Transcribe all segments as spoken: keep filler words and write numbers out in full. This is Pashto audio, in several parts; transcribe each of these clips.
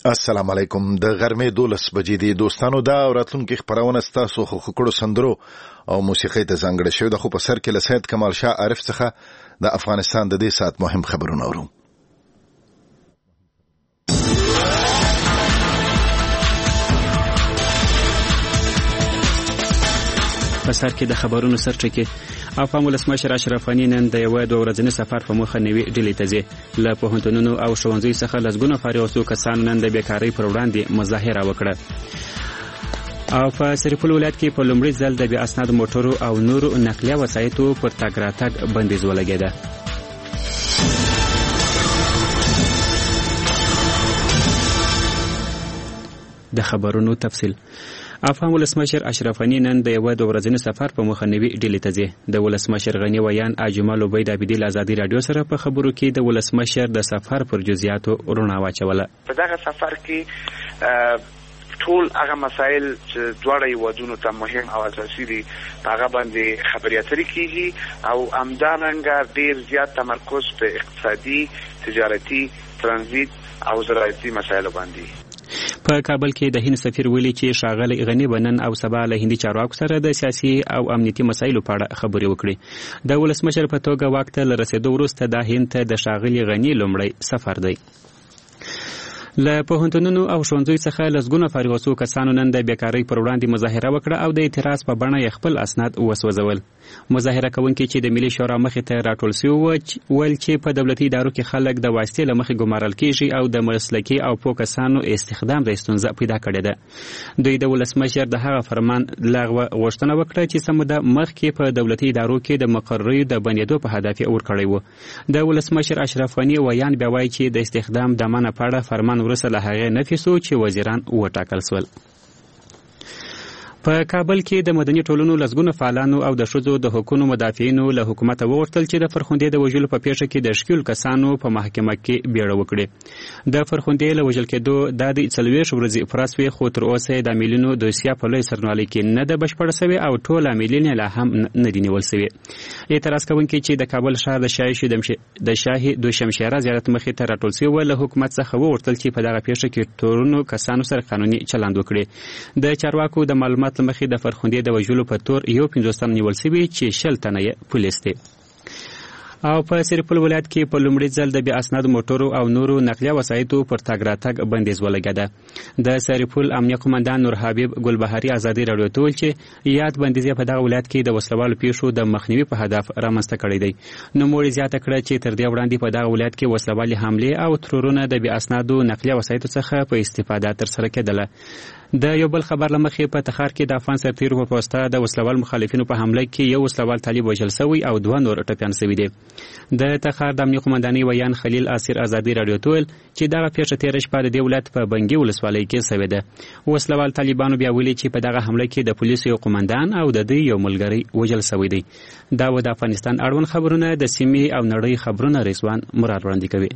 السلام علیکم. د غرمې دولس بجې دي دوستانو. دا راتلونکي خبرونه ستاسو خو خکړو سندرو او موسیقۍ ته ځانګړې شوی د خو په سر کې له سید کمال شاه عارف څخه د افغانستان د دې سات مهم خبرونه اورو. په سر کې د خبرونو سرټکی افغان ولسمشر اشرف غني نن د یو دوه ورځني سفر په مخه نوي ډیلي ته ځي. له پوهنتونونو او ښوونځیو څخه لسګونه فارغ شوي کسان نن د بیکارۍ پر وړاندې مظاهره وکړه. او په سرپل ولایت کې په لومړي ځل د بې اسنادو موټرو او نورو نقلیه وسایطو پر تګ راتګ بندیز ولګېده. د خبرونو تفصیل. افغان ولسمشر اشرف غني نن د یو دوه ورځني سفر په مخه نوي ډیلي ته ځي. د ولسمشر غني ویان اجمل عبید عبدی له ازادي رادیو سره په خبرو کې د ولسمشر د سفر پر جزئیاتو رڼا واچوله. په دغه سفر کې ټول هغه مسایل چې دواړه هیوادونو ته مهم او اساسي دي هغه باندې خبرې اترې کیږي او همدارنګه ډیر زیات تمرکز په اقتصادي، تجارتي، ترانزیت او زراعتي مسایلو باندې. په کابل کې د هند سفیر ویلي چې ښاغلی غني بنن او سبا له هندي چارواکو سره د سیاسي او امنیتي مسایلو په اړه خبرې وکړي. د ولسمشر په توګه واک ته له رسېدو وروسته د هند ته د ښاغلي غني لومړی سفر دی. له پوهنتونونو او ښوونځیو څخه لسګونه فارغ شوي کسانو نن د بیکارۍ پر وړاندې مظاهره وکړه او د اعتراض په بڼه یې خپل اسناد وسوځول. مظاهره کوونکي چې د ملي شورا مخې ته راټول شوي ویل چې په دولتي ادارو کې خلک د واسطې له مخې ګمارل کیږي او د مسلکي او پوه کسانو استخدام د ستونزه پیدا کړې ده. دوی د ولسمشر د هغه فرمان لغوه غوښتنه وکړه چې څه موده مخکې په دولتي ادارو کې د مقرریو د بندېدو په هدف یې ورکړی و. د ولسمشر اشرف غني ویان بیا وایي چې د استخدام د منع په اړه فرمان وروسته له هغې نفي شو چې وزیران وټاکل شول. په کابل کې د مدني ټولنو لسګونه فعالانو او د ښځو د حقوقو مدافعینو له حکومته وغوښتل چې د فرخندې د وژلو په پیښه کې د ښکیلو کسانو په محکمه کې بیړه وکړي. د فرخندې له وژل کېدو دا د څلوېښت ورځې پوره شوې خو تر اوسه د عاملینو دوسیه په لوی سرنوالۍ کې نه ده بشپړه شوې او ټول عاملین لا هم نه دي نیول شوي. اعتراض کوونکي چې د کابل ښار د شاهي د شاهي دوشمشیره زیارت مخې ته راټول شوي له حکومت څخه وغوښتل چې په دغه پیښه کې تورنو کسانو سره قانوني چلند وکړي. د چارواکو د معلومات مخې د فرخندې د وژلو په تور یو پنځوس تن نیول شوي چې شل تنه یې پولیس دي. او په سرپل ولایت کې په لومړي ځل د بې اسنادو موټرو او نورو نقلیه وسایطو پر تګ راتګ بندیز ولګېده. د سرپل امنیه قومندان نور حبیب ګلبهاري ازادي رادیو ته ویل چې یاد بندیز په دغه ولایت کې د وسلوالو پیښو د مخنیوي په هدف رامنځته کړی دی. نوموړي زیاته کړه چې تر دې وړاندې په دغه ولایت کې وسلوالې حملې او ترورونه د بې اسنادو نقلیه وسایطو څخه په استفاده ترسره کېدله. د یو بل خبر لمخې په تخار کې د افغان سرتیرو په واسطه د وسلوال مخالفینو په حمله کې یو وسلوال طالب وژل شوی او دوه نور ټپیان شوي دي. د تخار د امنیه قومندانۍ ویان خلیل اسیر ازادي رادیو ته ویل چې دغه پیښه تېره شپه د دې ولایت په بنګي ولسوالۍ کې شوې ده. وسلوال طالبانو بیا ویلي چې په دغه حمله کې د پولیسو یو قومندان او د دوی یو ملګری وژل شوی دی. دا و د افغانستان اړوند خبرونه د سیمې او نړۍ خبرونه رضوان مراد وړاندې کوي.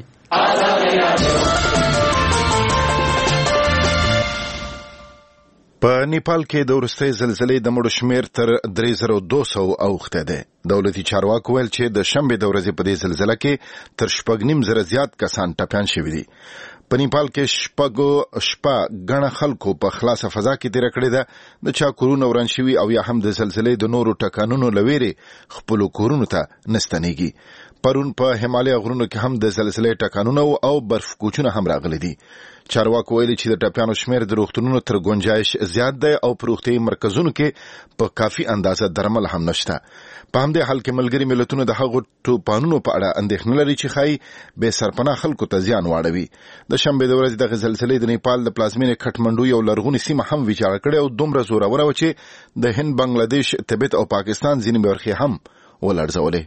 په نیپال کې د وروستۍ زلزلې د مړو شمېر تر درې زره دوه سوه اوښتی دی. دولتي چارواکو ویل چې د شنبې د ورځې په دې زلزله کې تر شپږ نیم زره زیات کسان ټپیان شوي دي. په نیپال کې شپږو شپه ګڼه خلکو په خلاصه فضا کې تېره کړې ده. د چا کورونه وران شوي او یا هم د زلزلې د نورو ټکانونو له ویرې خپلو کورونو ته نه ستنېږي. پرون په همالیا غرونو کې هم د زلزلې ټکانونه او برف کوچونه هم راغلي دي. چارواکو ویلي چې د ټپیانو شمېر د روغتونونو تر ګنجایش زیات دی او په روغتیایي مرکزونو کې په کافي اندازه درمل هم نشته. په همدې حال کې ملګري ملتونه د هغو توپانونو په اړه اندېښنه لري چې ښایي بې سرپناه خلکو ته زیان واړوي. د شنبې د ورځې دغه زلزلې د نیپال د پلازمینې کټمنډو یو لرغونې سیمه هم ویجاړه کړې او دومره زوروره وه چې د هند، بنګلادیش، تبت او پاکستان ځینې برخې هم ولړزولې.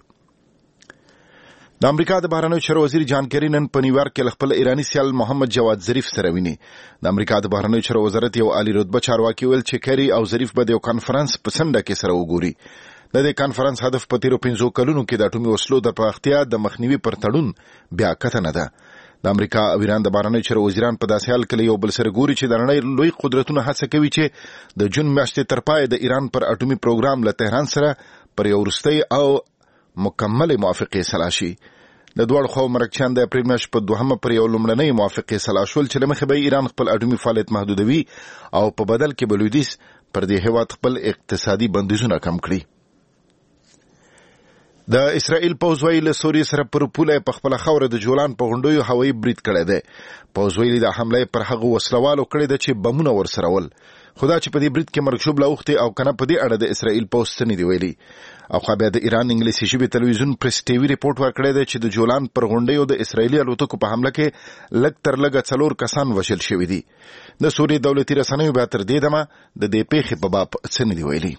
د امریکا د بهرنیو چارو وزیر جان کیری نن په نیویارک کې خپل ایرانی سیال محمد جواد ظریف سره ویني. د امریکا د بهرنیو چارو وزارت یو عالی رتبه چارواکي ویل چې کیری او ظریف به د یو کانفرنس په څنډه کې سره وګوري. د دې کانفرنس هدف په تیرو پنځو کلونو کې د اټومي وسلو د پراختیا د مخنیوي پر تړون بیا کتنه ده. د امریکا او ایران د بهرنیو چارو وزیران په داسې حال کې یو بل سره ګوري چې د نړۍ لوی قدرتونه هڅه کوي چې د جون میاشتې تر پای د ایران پر اټومي پروګرام له تهران سره پر یو وروستۍ او مکمل موافقه سره شي. د دوه خو مرکچان د اپریل میاشتې په دوهمه پر یو لومړنۍ موافقه سلا شول چې لمخه به ایران خپل اټومي فعالیت محدودوي او په بدل کې بلویدیس پر دې هیواد خپل اقتصادي بندیزونه کم کړي. د اسرائیل پوځ ویلي له سوریې سره پر پوله په خپل خوره د جولان په غونډیو هوایي برید کړی دی. پوځ ویلي د حمله پر هغه وسلوالو کړی دی چې بمونه ورسره ول، خدا چې په دې برید کې مرګ شوبله اوختي او کنه په دې اړه د اسرائیل پوځ څه نه دی ویلي. او خو بیا د ایران انګلیسي ژبې تلویزیون پریس ټي وي ریپورت ورکړی دی چې د جولان پر غونډیو د اسرائیلي الوتکو په حمله کې لږ تر لږه څلور کسان وژل شوي دي. د سوریې دولتي رسنیو بیا تر دې دمه د دې پیښې په باب څه نه دی ویلي.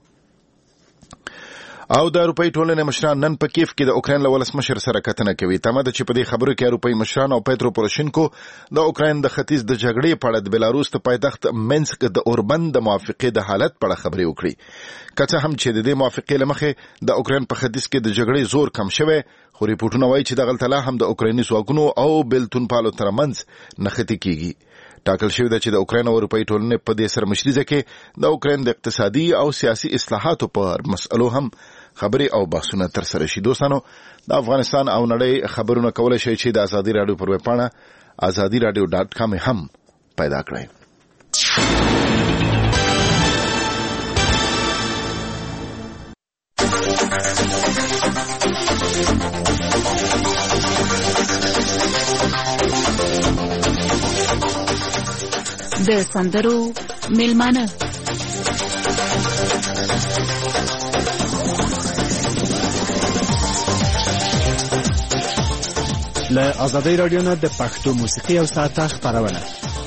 او د اروپای ټولنې مشران نن په کیف کې د اوکراین له ولسمشر سره کتنه کوي. تمه ده چې په دې خبرو کې اروپای مشران او پیترو پوروشینکو د اوکراین د ختیځ د جګړې په اړه د بیلاروس د پایتخت منسک د اوربند د موافقې د حالت په اړه خبرې وکړي. که څه هم چې د دې موافقې له مخې د اوکراین په ختیځ کې د جګړې زور کم شوی، خو ریپورتونه وایي چې دغلته لا هم د اوکرایني ځواکونو او بیلتونپالو ترمنځ نښتې کیږي. ټاکل شوی ده چې د اوکراین او اروپای ټولنې په دې سرمشریزه کې د اوکراین د اقتصادي او سیاسي اصلاحاتو په مسئلو هم خبرې او بحثونه تر سره شي. دوستانو، د افغانستان او نړۍ خبرونه کولای شئ چې د ازادي رادیو پر ویب پاڼه ازادي رادیو ډاټ کام هم پیدا کړئ. د سندرو میلمانه له ازادي رادیو نه د پښتو موسیقي او ساعته خبرونه.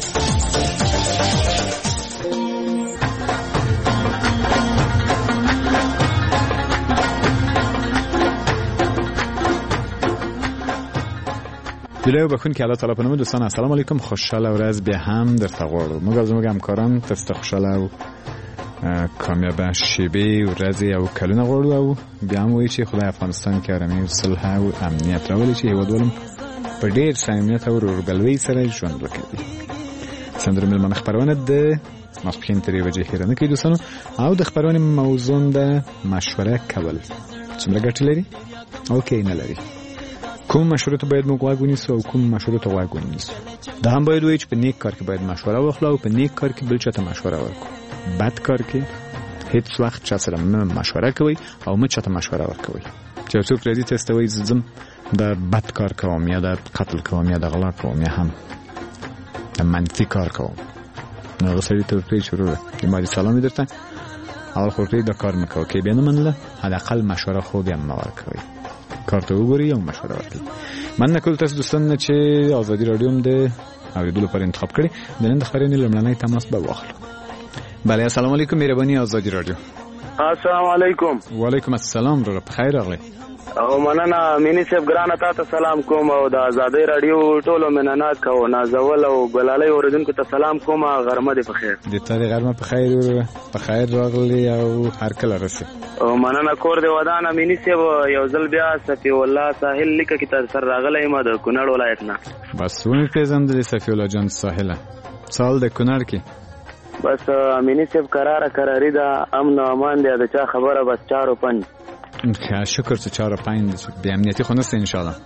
دلایو بخون که الله تعالی په نوم دوستان السلام علیکم، خوشحاله ورځ بیا هم درته غواړو. موږ زموږ همکاران تاسو ته خوشحاله او کامیابه شیبې ورځې او کلونه غواړو او بیا هم وایي چې خدای افغانستان کې آرامي او صلح او امنیت راولي چې هیوادوالو په ډېر صمیمیت او ورورګلوۍ سره ژوند وکړي. سندرو میلمانه خپرونه د ماسپښین تر یوې بجې خیرانه کوي دوستانو، او د خپرونې موضوع د مشوره کول څومره ګټې لري او که نه لري، کوم مشورو ته باید موږ غوږ ونیسو او کوم مشورو ته غوږ ونیسو. دا هم باید وایي چې په نیک کار کې باید مشوره واخلو او په نیک کار کې بل چا ته مشوره ورکړو. بد کار کې هیڅ وخت چا سره مشوره کوئ او مه چا ته مشوره ورکوئ. چې یو څوک راځي تاسو ته وایي زه ځم د بد کار کوم یا د قتل کوم یا د غلا کوم یا هم د منفي کار کوم، نو هغه سړي ته ورپرېږدئ چې وروره ما دې سلام درته اول خو ورپرېږدئ دا کار مه کوه، که بیا نه منله حداقل مشوره خو بیا مه ورکوئ، کار ته وګورئ او مشوره ورکړئ. مننه کول تاسو دوستان چې ازادي رادیو هم د اورېدلو لپاره انتخاب کړی. د نن د خپرونې لومړنی تماس به واخلو. بله، السلام علیکم، مهرباني ازادي رادیو. السلام علیکم. وعلیکم السلام، وروره په خیر راغلی. او مننه مینی صاحب ګرانه تاسو سلام کوم او د ازادي رادیو ټولو مننات کوم، نازول او ګلالۍ اوریدونکو ته سلام کوم. غرمه دې په خیر. د تاري غرمه په خیر وروره، په خیر راغلی او هر کله رسي. او مننه کور دې ودانه مینی صاحب یو ځل بیا صفی الله ساحل لیکه کې تر سره راغلی ما د کونړ ولایت نه. بس ونی پیژندل صفی الله جان ساحل سال د کونړ کې. بس مینی صاحب قراره قراری دا امن او امان دی، د چا خبره بس چارو پنځ. خیر شکر چې چاره پاین بیا امنیتي خو نسته ان شاء الله.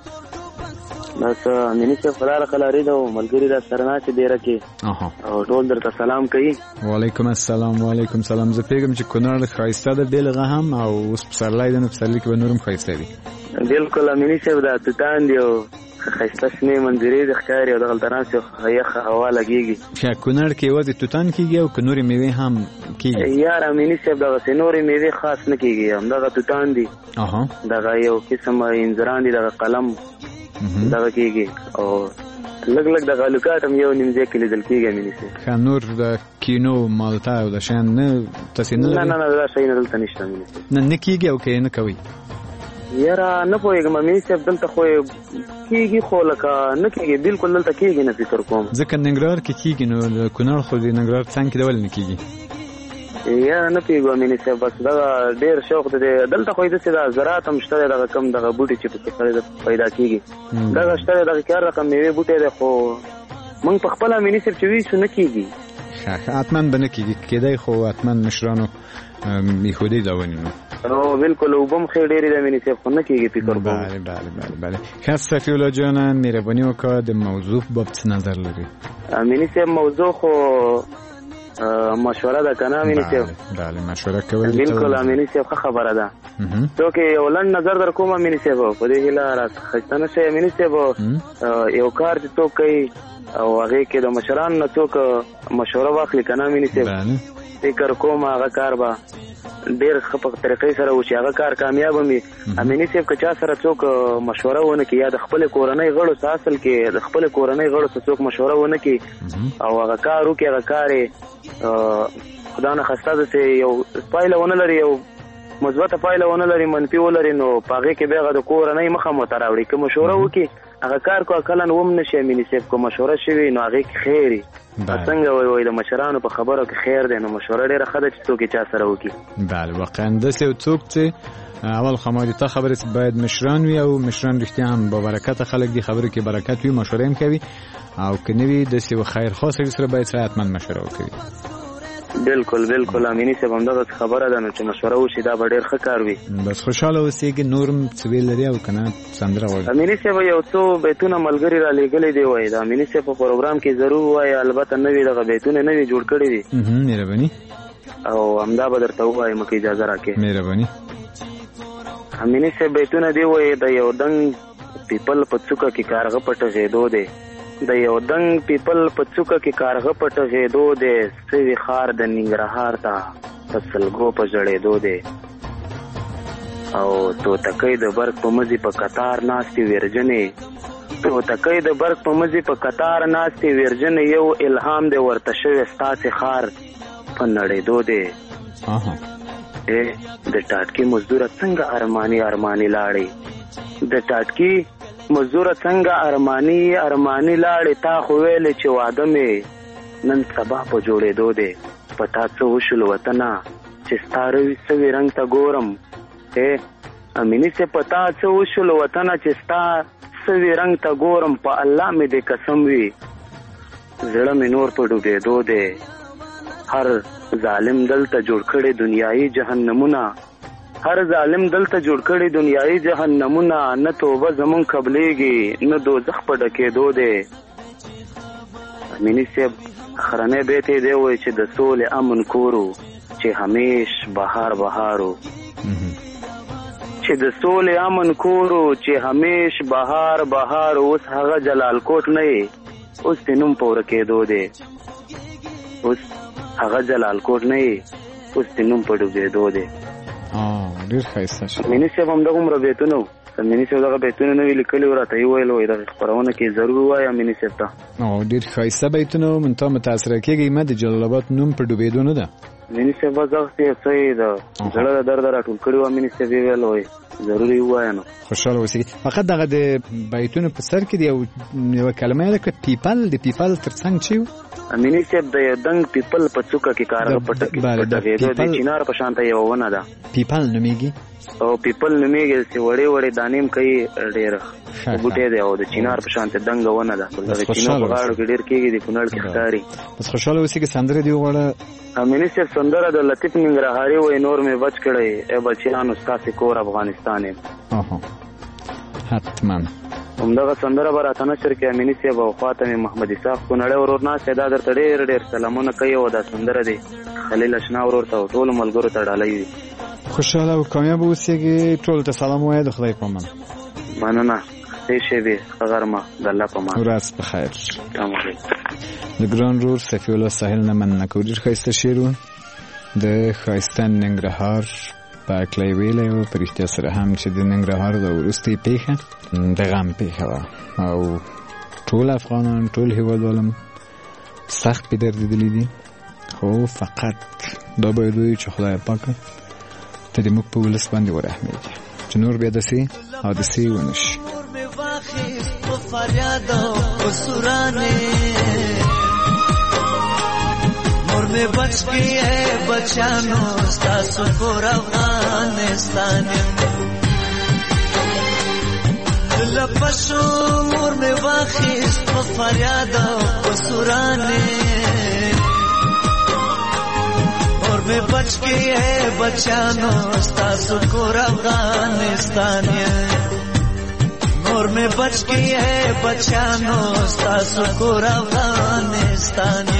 بس مینی صاحب قراره قراری دا ملګری دا سرنا چې ډیره کې اها او ټول درته سلام کوي. وعلیکم السلام. وعلیکم سلام. زه پیغام چې کونړ خایسته ده بیلغه هم او اوس پسرلای ده، پسرلی کې به نورم خایسته دي. بالکل مینی صاحب دا توتان دی او خایسته شنه منظرې د ښکار او دغه ترانس یخ هوا لګيږي. چې کونړ کې وځي توتان کیږي او کنوري میوه هم کیږي. یار مینی صاحب دغه سينوري میوه خاص نه کیږي، هم دغه توتان دي. اها دغه یو قسم انځران دي، دغه قلم دغه کیږي او لګ لګ دغه لوکات هم یو نیمځه کې لیدل کیږي مینی صاحب. خنور د کینو مالټا او د شان نه تاسو نه نه نه دا شي نه دلته نشته مینی صاحب. نه نه کیږي او کې نه کوي. یاره نه پوهېږم مینی صاحب دلته خو کیږي خو لکه نه کیږي، بالکل دلته کیږي نه فکر کوم. ځکه ننګرهار کې کیږي نو د کونړ خو د ننګرهار څنګه کې ډول نه کیږي. یاره نه پوهېږم مینی صاحب، بس دغه ډېر شوق دی دلته خو داسې دا زراعت هم شته دی، دغه کم دغه بوټي چې پکې سړی پیدا کیږي دغه شته دی، دغه هر رقم میوې بوټی دی، خو موږ په خپله مینی صاحب چې ویسو نه کیږي. ښه حتما به نه کیږي، کیدای خو حتما مشرانو ایښودی دا ونیو. او بالکل وبم خې ډېرې د مینې صاحب خو نه کېږي فکر کوم. بله بله بله بله ښه صفي الله جانه مهرباني وکړه د موضوع په باب څه نظر لري؟ مینې صاحب موضوع خو مشوره ده که نه مینې صاحب؟ بله مشوره کول بالکل مینې صاحب ښه خبره ده. څوک یو لنډ نظر در کوم مینې صاحب په دې هیله راخیسته نه شئ مینې صاحب. یو کار چې څوک کوي او هغې کې د مشرانو نه څوک مشوره واخلي که نه مینې صاحب فکر کوم هغه کار به ډېر ښه په طریقې سره وشي، هغه کار کامیاب وي. امیني صاحب که چا سره څوک مشوره ونه کړي یا د خپلې کورنۍ غړو څخه اصل کې د خپلې کورنۍ غړو څخه څوک مشوره ونه کړي او هغه کار وکړي هغه کار یې خدا نه خسته داسې یو پایله ونه لري، یو مثبته پایله ونه لري، منفي ولري، نو په هغې کې بیا هغه د کورنۍ مخه مو ته راوړي. که مشوره وکړي هغه کار کو کله وم نشي امیني صاحب، که مشوره شوي نو هغې کې خیر وي. څنګه وایي وایي د مشرانو په خبرو کې خیر دی، نو مشوره ډېره ښه ده چې څوک یې چا سره وکړي. بله واقعا داسې یو څوک چې اول خماري ته خبرې چې باید مشران وي او مشران رښتیا هم با برکته خلک دي، خبرو کې برکت وي، مشوره هم کوي او که نه وي داسې یو خیر خاص سره باید سره حتما مشوره وکړي. بالکل بالکل امیني صاحب همدغه خبره ده، نو چې مشوره وشي دا به ډېر ښه کار وي. بس خوشحاله اوسېږي. نورم څه ویل لري او که نه سندره غواړي؟ امیني صاحب یو څو بیتونه ملګري را لېږلي دی وایي د امیني صاحب په پروګرام کې ضرور وایي، البته نوي دغه بیتونه نوي جوړ کړي دي. مهرباني او همدا به درته ووایم که اجازه راکړې. مهرباني. امیني صاحب بیتونه دی وایي د یو دنګ پیپل په څوکه کې کارغه پټ غېدو دی، د یو دنګ پیپل په څوکه کې کارغه پټ غېدو دی، سوي خار د ننګرهار ته په سلګو په ژړېدو دی، او توتکۍ د برګ په مزي په قطار ناستې ویرجنې، توتکۍ د برګ په مزي په قطار ناستې ویرجنې، یو الهام دی ورته شوی ستاسې خار په نړېدو دی. د ټاټکي مزدوره څنګه ارماني ارماني لاړې، د ټاټکي مزدوره څنګه ارمانی ارمانی لاړې، تا خو ویلې چې واده مې نن سبا په جوړېدو دی، په تا څه وشول وطنه چې ستا سوي رنګ ته ګورم. امیني صاحب په تا څه وشول وطنه چې ستا سوي رنګ ته ګورم، په الله مې دې قسم وي زړه مې نور په ډوبېدو دی، هر ظالم دلته جوړ کړي دنیایي جهنمونه، هر ظالم دلته جوړ کړي دنیایي جهنمونه، نه توبه زمون قبلېږي نه دوزخ په ډکېدو دی. امیني صاحب اخرنی بیت یې دی وایي چې د سولې امن کورو چې همیش بهار بهارو، چې د سولې امن کورو چې همیش بهار بهارو، اوس هغه جلال کوټ نه یې اوس دې نوم په ورکېدو دی، اوس هغه جلال کوټ نه یې اوس دې نوم په ډوبېدو دی. ډېر ښایسته شو. امیني صاحب همدغه عمره بیتونه وو، امیني صاحب دغه بیتونه نه وي لیکلي وو، راته یې ویل وایي دغه خپرونه کې ضرور ووایه امیني صاحب ته. ډېر ښایسته بیتونه وو، منتها متاثره کېږئ مه د جلال آباد نوم په ډوبېدو نه ده. امیني صاحب بس دغسې یو څه یې د زړه د درده راټول کړي وو، امیني صاحب یې ویل وایي ضرور یې ووایه. نو خوشحاله اوسېږي. فقط دغه د بیتونو په سر کې د یوه کلمه یاده کړه پیپل، د پیپل تر څنګ چې و امیني صاحب د یو دنګ پیپل په څوکه کې کارغه پټه غېدو، د چینار په شانته یوه ونه ده، پیپل نومېږي او پیپل نومېږي چې وړې وړې دانې هم کوي، ډېر بوټی دی او د چینار په شانته دنګه ونه ده، د چینو په غاړو کې ډېر کېږي، د کونړ کې ښکاري. بس خوشحاله اوسېږي. سندره دې وغواړه. امیني صاحب سندره د لطیف ننګرهاري وایي نور مې بچ کړی ای بچیانو ستاسې کور افغانستان یم. حتما همدغه سندره به راته نشر کړي امیني صاحب، او خواته مې محمد اسحاق کونړی ورور ناست دی، دا درته ډېر ډېر سلامونه کوي، او دا سندره دی خلیل اشنا ورور ته او ټولو ملګرو ته ډالۍ وي. خوشحاله او کامیاب اوسېږي. ټولو ته سلام وایه. د خدای په امان. مننه. ښې شېبې ښه غرمه د الله په امان. ورځ په خیر. سلام علیکم. د ګران ورور صفي الله ساحل نه مننه کوو. ډېر ښایسته شعر و، د ښایسته ننګرهار په هکله یې ویلی و، په رښتیا سره هم چې د ننګرهار د وروستۍ پېښه د غم پېښه وه، او ټول افغانان ټول هېوادوالم سخت پې دردېدلي دي، خو فقط دا باید ووایو چې خدای پاکه ته د موږ په ولس باندې ورحمېږي چې نور بیا داسې حادثې ونه شي. مور میں بچ گئی ہے بچانو ستاسو کور افغانستان لپسو مور میں واخیست په فریاد او سورانه اور में बच के है बचानो स्तासु कोर अफगानिस्तान नूर में बच के है बचानो स्तासु कोर अफगानिस्तान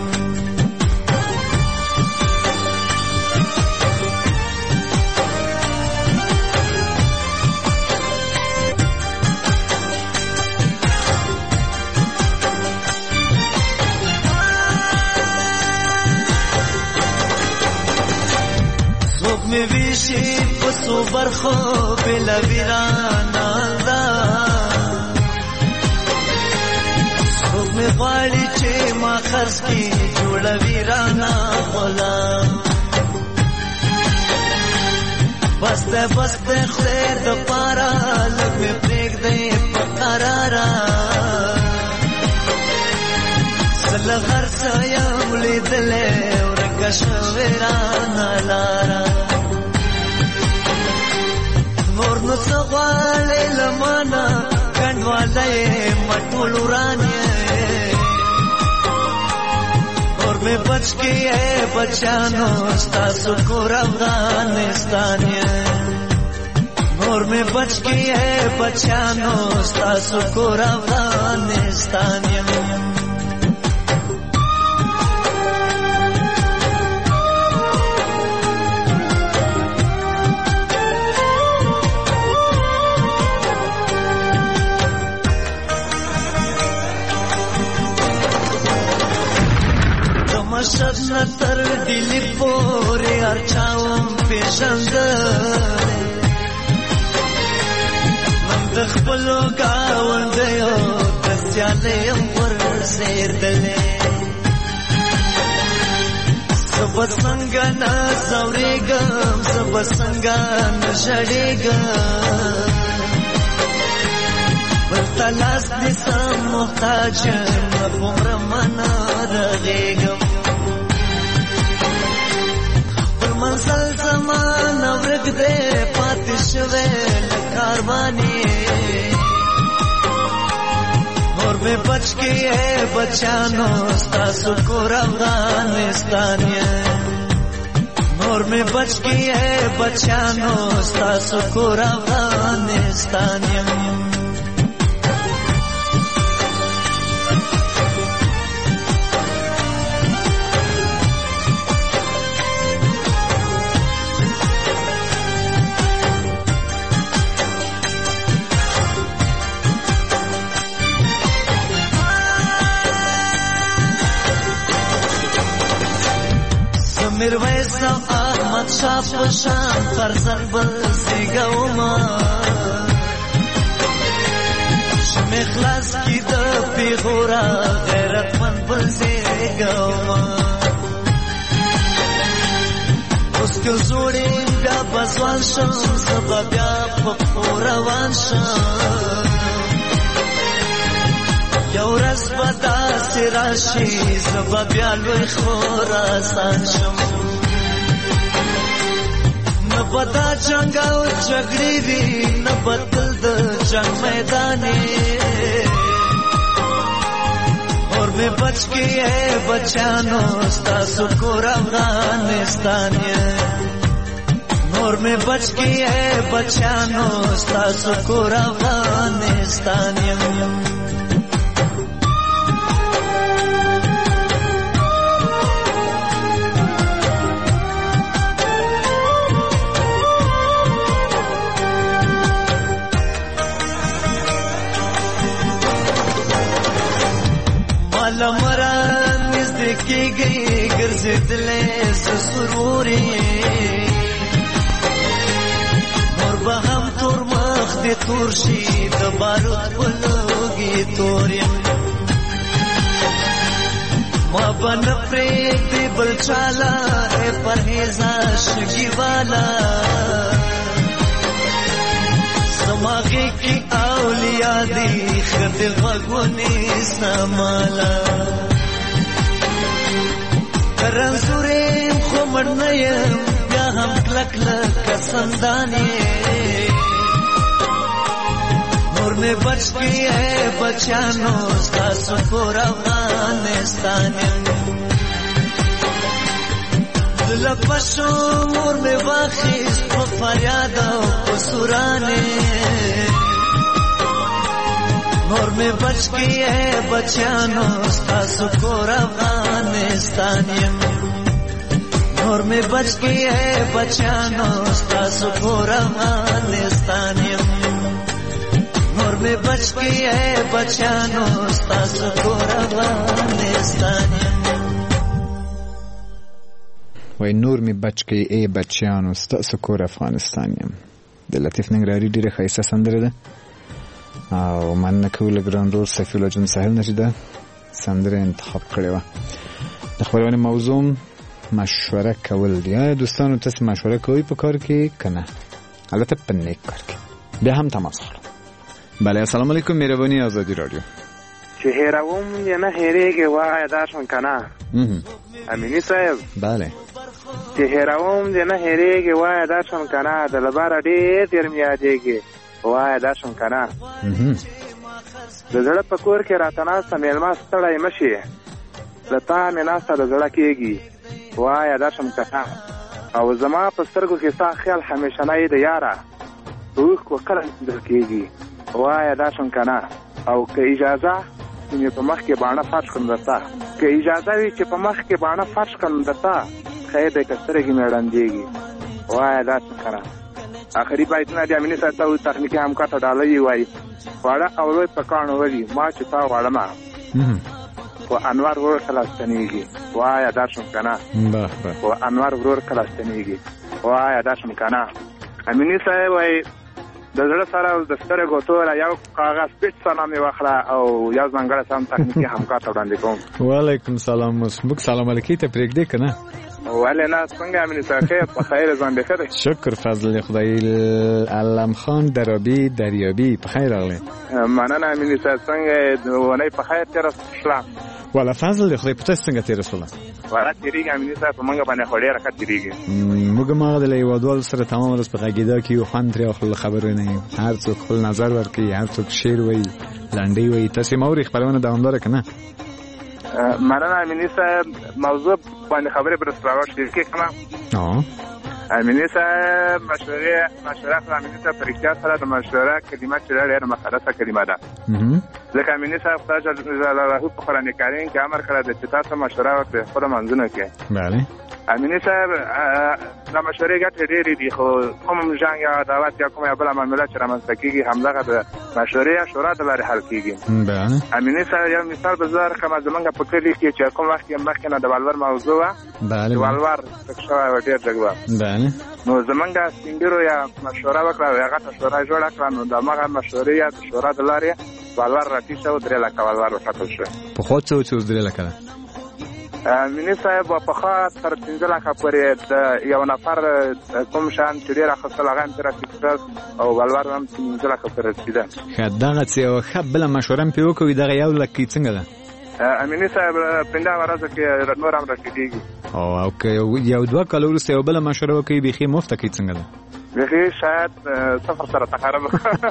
में विशी पसो बरखो बेला वीराना दा सोब में वाली चे मा खर्च की जोड़ा वीराना बोला बसते बसते खैर दपारा लग में फेंक दे पकारारा सला हर सायम ले दिले और कशवेराना लारा नूर नु सवाले लमाना कंडवाले मटुलुराने और में बच के है बचानो स्तासु कोर अफगानिस्तान नूर में बच के है बचानो स्तासु कोर अफगानिस्तान मशद नतर दिली पोरे अर्चाओं पेशंद मंदख पलो गावंदे हो दस्याले अंबर सेर दले सब संगना सवरेगम सब संगना शरेगम बलतलास निसम मुहताज मफुम रमना रहेगम मंसल समान वृग दे पातिश वेल कारवानी और में बच के है बचानो स्तासु कोर अफगानिस्तान और में बच के है बचानो स्तासु कोर अफगानिस्तान मिरवैस अहमद शाह पशान फरजन बल से गौमा शमेखलास की दपी गोरा गैरतमंद बल से गौमा उसके जोड़े का बसवाल शम सब व्यापक शम यौरस बता से राशि सब ब्यालो खोरासान शम न बता जंगा झगड़ी भी न बदल द जंग मैदाने और में बच के है बचानो स्तासु कोर अफगानिस्तान और में बच के है बचानो स्तासु कोर अफगानिस्तान लमरा नजदीकी गई गर्जे दिले ससुरूरी और बहम तुर मखदे तुरशी दबारुत बुलोगी तोरी मां बन प्रेत बलचाला है परहेजा शगीवाला समागे की औलिया दी खद भगवनी समाला करंसुरे खुमर नयम या हम क्लक लक संदाने नूर में बच के है बचानो स्तासु कोर अफगानिस्तान خود لپشو مور میں واخیست په فریاد او په سورانه نور میں بچ گئی ہے بچیانو ستاسو کور افغانستان یم نور میں بچ گئی ہے بچیانو ستاسو کور افغانستان یم نور میں بچ گئی ہے بچیانو ستاسو کور افغانستان یم وای نور می بچ گئی ای بچیانو ستاسو کور افغانستان یم د لطیف ننګرهاري ډیره ښایسته سندره ده او مننه کوو له ګران ورور سفي الله جون ساحل نه چې ده سندره انتخاب کړې وه د خپرونې موضوع مشوره کول دي آیا دوستانو تاسې مشوره کوئ په کار کې که نه البته په نیک کار کې بیا هم تماس خورم بله السلام علیکم مهرباني آزادی رادیو چې هېروم یې نه هېرېږي وایه دا شم که نه امیني صاحب بله چې هېروم یې نه هېرېږي وایه دا شم که نه د لپاره ډېر ډېر مې یادېږي وایه دا شم که نه د زړه په کور کې راته ناسته مېلمه ستړی مه شي له تا مې ناسته د زړه کېږي وایه دا شم که نه او زما په سترګو کې ستا خیال همیشنی د یاره په اوښکو کله لیدل کېږي وایه دا شم که نه او که اجازه مې په مخ کې باڼه فرش کړم درته که اجازه وي چې په مخ کې باڼه فرش کړم درته خیر دی که سترګې مې ړندېږي وایه دا شم که نه آخري بایتونه د امیني صاحب ته تخنیکي همکار ته ډالۍ وایي واړه او لوی په کاڼو ولي ما چې تا واړمه خو انور ورور کله ستنېږي وایه دا شم که نه خو انور ورور کله ستنېږي وایه دا شم که نه امیني صاحب وایي د زړه سره د سترګو توره یو کاغذ پیچ سره مې واخله او یو ځانګړی سم تخنیکي همکار ته وړاندې کوم وعلیکم سلام موږ سلام علیکي ته پرېږدې که نه ولې نه څنګه امیني صاحب خیر په خیر ځان دې ښه دی شکر فضل خدای علم خان درابي دریابي په خیر راغلی مننه امیني صاحب څنګه اونۍ په خیر تېره شوه والا فضل خدای په تاسو څنګه تېره شوله والا تېرېږي امیني صاحب په موږ باندې خو ډېره ښه تېرېږي موږ هم هغه د هېوادوالو سره تمام ورځ په غږېدا کې یو خوند ترې اخلو له خبرونه هر څوک خپل نظر ورکوي هر څوک شعر وایي لنډۍ وایي تاسې هم اورئ خپرونه دوامداره که نه مننه امیني صاحب موضوع باندې خبرې پر سپارښت شریکې کړم امیني صاحب مشورې مشوره خو امیني صاحب په رښتیا سره د مشوره کلمه چې ډېره مقدسه کلمه ده ځکه امیني صاحب خدای جل جلاله په قرآن کریم کې امر کړی دی چې تاسو مشوره وکړئ خپلو منځونو کې بله امیني صاحب د مشورې ګټې ډېرې دي خو کوم جنګ یا عداوت یا کومه بله معامله چې رامنځته کېږي همدغه د مشورې یا شورا د لارې حل کېږي امیني صاحب یو مثال به زه درکړم زمونږ په کلي کې چې کوم وخت کې مخکې نه د ولور موضوع وه د ولور ټک شوی وه ډېر جګ وه نو زمونږ سپینګیرو یا مشوره وکړه او هغه ته شورا جوړه کړه نو د همغه مشورې یا د شورا د لارې ولور راټیټ شو درې لکه ولور وټاکل شو پخوا څه و چې اوس درې لکه ده امیني صاحب پخوا تر پنځه لکه پورې د یو نفر کوم شیان چې ډېر اخیستل هغه هم ترې اخیستل او ولور هم پنځه لکه پورې رسېده ښه دغسې یوه ښه بله مشوره هم پرې وکړئ دغه یو لکۍ څنګه ده امیني صاحب پنځه ورځو کې نور هم راټیټېږي او که یو دوه کاله وروسته یو بله مشوره وکړئ بیخي مفته کوي څنګه ده بیخي شاید صفر سره تقارب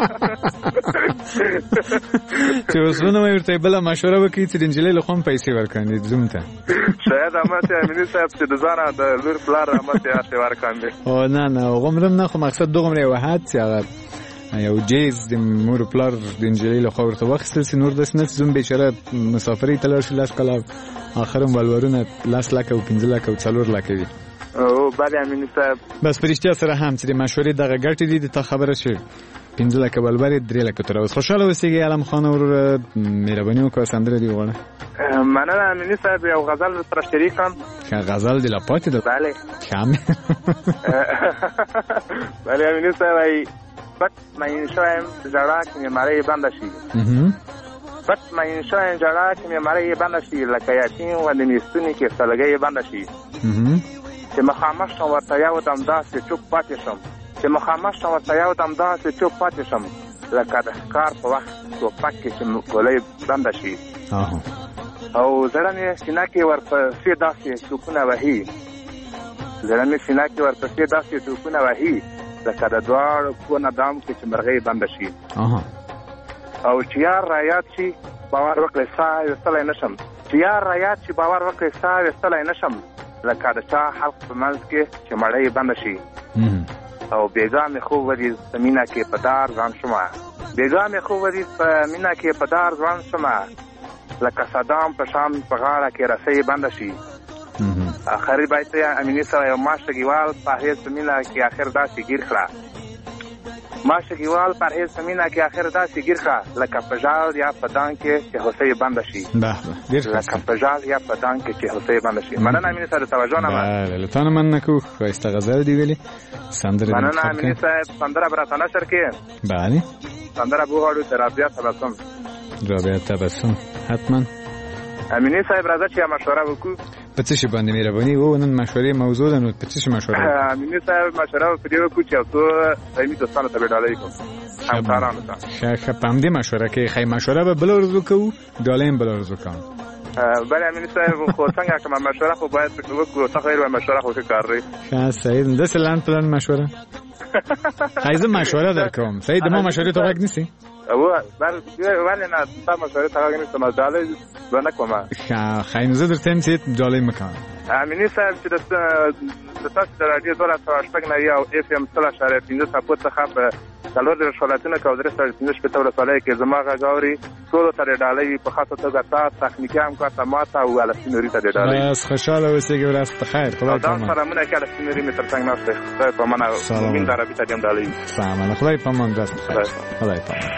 چې اوس ونه مې ورته بله مشوره وکړي چې د نجلۍ له خوا هم پیسې ورکاندي زوم ته شاید هماسې امیني صاحب چې د ځانه د لور پلار هماسې هسې ورکاندي او نه نه هغومره هم نه خو مقصد دغومره یو حد چې هغه یو جیز د مور پلار د نجلۍ له خوا ورته واخیستل سي نور داسې نه چې زوم بېچاره مسافرۍ ته لاړ شي لس کاله آخر هم ولورونه لس لکه او پنځه لکه او څلور لکه وي او بله امیني صاحب بس په رښتیا سره هم چې د مشورې دغه ګټې دي د تا خبره شي پنځه لکه ولورې درې لکه تر اوس خوشحاله اوسېږئ علم خان وروره مهرباني وکړه سندره دې وغواړه مننه امیني صاحب یو غزل سره شریک کړم ښه غزل دې لا پاتې ده بله ښه بله امیني صاحب وایي بد مین شویم ژړا کې مې مرۍ بنده شي بد مین شویم ژړا کې مې مرۍ بنده شي لکه یتیم ونې مې ستوني کې سلګۍ بنده شي چې مخامخ شم ورته یو دم داسې چوپ پاتې شم چې مخامخ شم ورته یو دم داسې چوپ پاتې شم لکه د ښکار په وخت ټوپک کې چې ګولۍ بنده شي او زړه مې سینه کې ورپسې داسې ټوپونه وهي زړه مې سینه کې ورپسې داسې ټوپونه وهي لکه د دواړو پښو نه دام کې چې مرغۍ بنده شي او چې یار رایاد شي باور وکړئ ساه ویستلی نه شم چې یار رایاد شي باور وکړئ ساه ویستلی نه شم لکه د چا حلق په منځ کې چې مړۍ بنده شي او بیګا مې خوب ورید په مینا کې په دار ځان شمه بیګا مې خوب ورید په مینا کې په دار ځان شمه لکه صدام په شام په غاړه کې رسۍ بنده شي آخري بیت امینی سره یو ماشګیوال پرهیز په مینا کې آخر داسې ګیر کړه ماشګیوال پرهیز په مینا کې آخر داسې ګیر کړه لکه په ژال یا په دان کې چې هوسۍ بنده شي لکه په ژال یا په دان کې چې هوسۍ بنده شي مننه امینی سره توجه نه بله له تا نه مننه کوو ښایسته غزل دې ویلې سندرې مننه امینی صاحب سندره به راته نشر کړې بله سندره بوغواړو د رابعه تبسم رابعه تبسم حتما امینی صاحب راځه چې مشوره وکړو په څه شي باندې مهرباني وو نن مشورې موضوع ده نو په څه شي مشوره امینی صاحب مشوره وکړو چې یو څو دایمي دوستانو ته ډالۍ کوم همکارانو ته ښه په همدې مشوره کې خی مشوره به بل ورځ وکړو ډالۍ هم بل ورځ وکړو بله امینی صاحب خو څنګه کوم مشوره خو باید وکړو څه خیر و مشوره خو کار لري ښه صحیح داسې لاند پلان مشوره خایزه مشوره درکوم صحیح د ما مشورې ته غوږ نیسي او بل ولې نه تا مشورې ته غوږ نیسم ډالۍ به نه کوم ښه خای نو زه درته یم چې ډالۍ مه کوم امینی صاحب چې د تاسو د راډیو دوله سوه شپږ نوي او اف ام سل اشاریه پنځه سپوت څخه په څلور دېرش ولایتونو کې او درې سوه پنځه شپېته ولسوالیو کې زما غږ اوري ټولو ته د ډالۍ په خاصه توګه تا تخنیکي همکار ته ما ته او الستي نوري ته د ډالۍ بس خوشحاله اوسېږئ ورځ په خیر خدای پامان دا سره مونږ کې الستي نوري مې تر څنګ ناست دی خدای پامان او مين د عربي ته هم ډالۍ سلام خدای پامان داس خدای پامان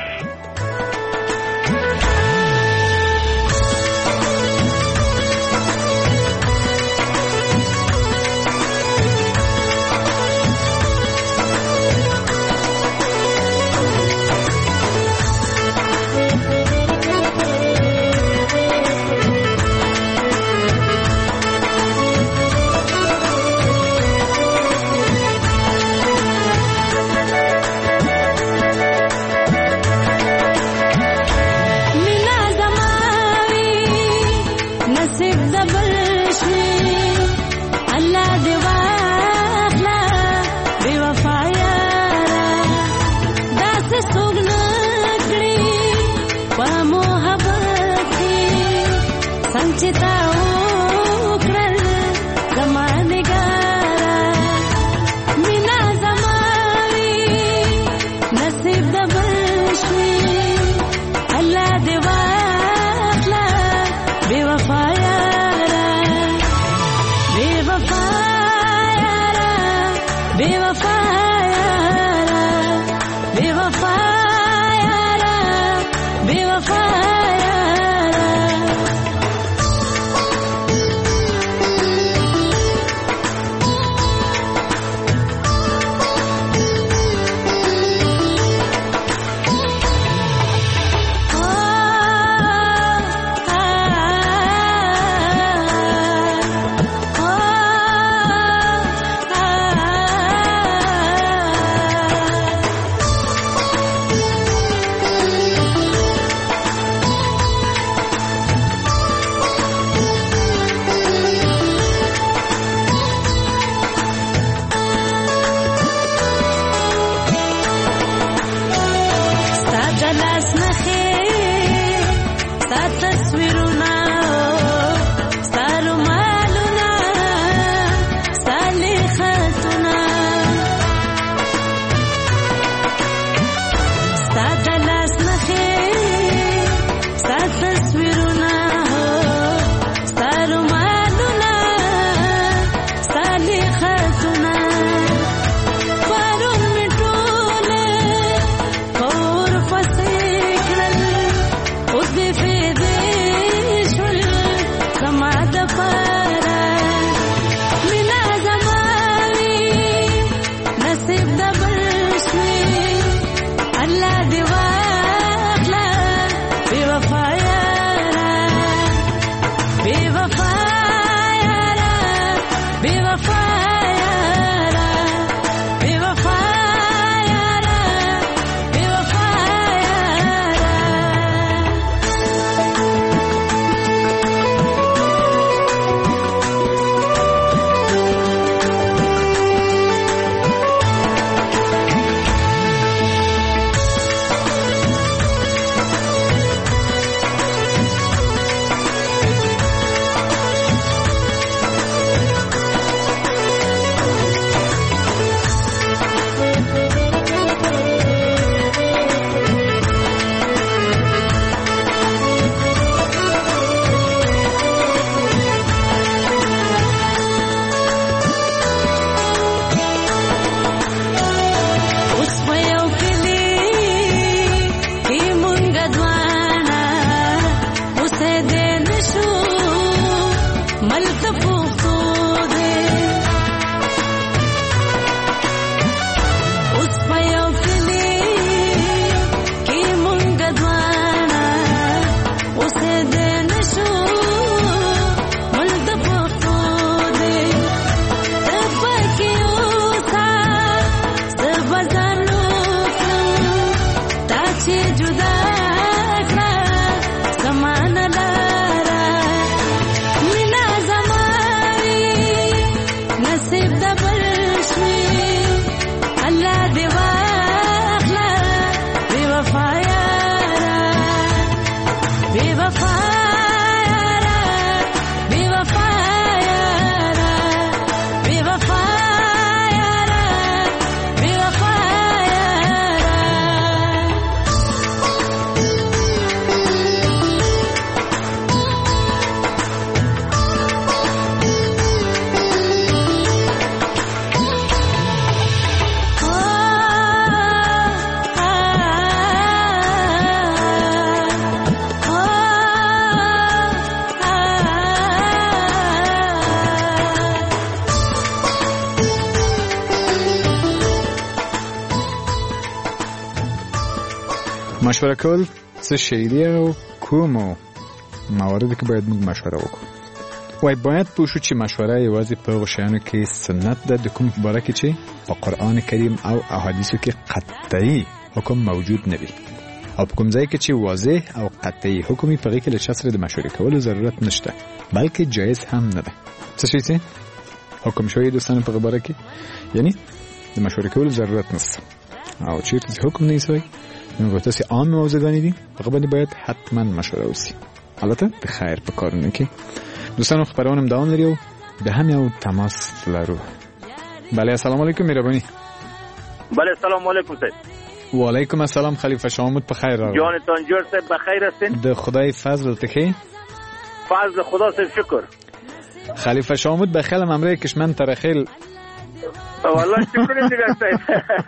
مشوره کول څه شی دی او کوم مواردی که باید موږ مشوره وکړو؟ وای باید پوه شو چې مشوره یوازې په هغو شیانو کې سنت ده د کوم باره کې چې په قرآن کریم او احادیثو کې قطعي حکم موجود نه وي، او په کوم ځای کې چې واضح او قطعي حکم په هغې کې له چا سره د مشورې کولو ضرورت نشته، بلکې جایز هم نه ده. څه شی چې حکم شوی دوستانو په باره کې یعنی د مشورې کولو ضرورت نشته، او چیرته چې حکم نه ایسوي نو تاسو عام موضوعګانی دي هغه باندې باید حتما مشوره وسی. البته د خیر په کارونه کې دوستانو خبرونه دوام لري او به هم یو تماس لرو. بله السلام علیکم مهربانی. بله السلام علیکم سید. و علیکم السلام خلیفه شامود په خیر راغلی. جانتان جور سید بخیر هستین؟ د خدای فضل تکي. فضل خدا سید شکر. خلیفه شامود بخیل امره کشمن ترخیل والله شکر دیگه سید.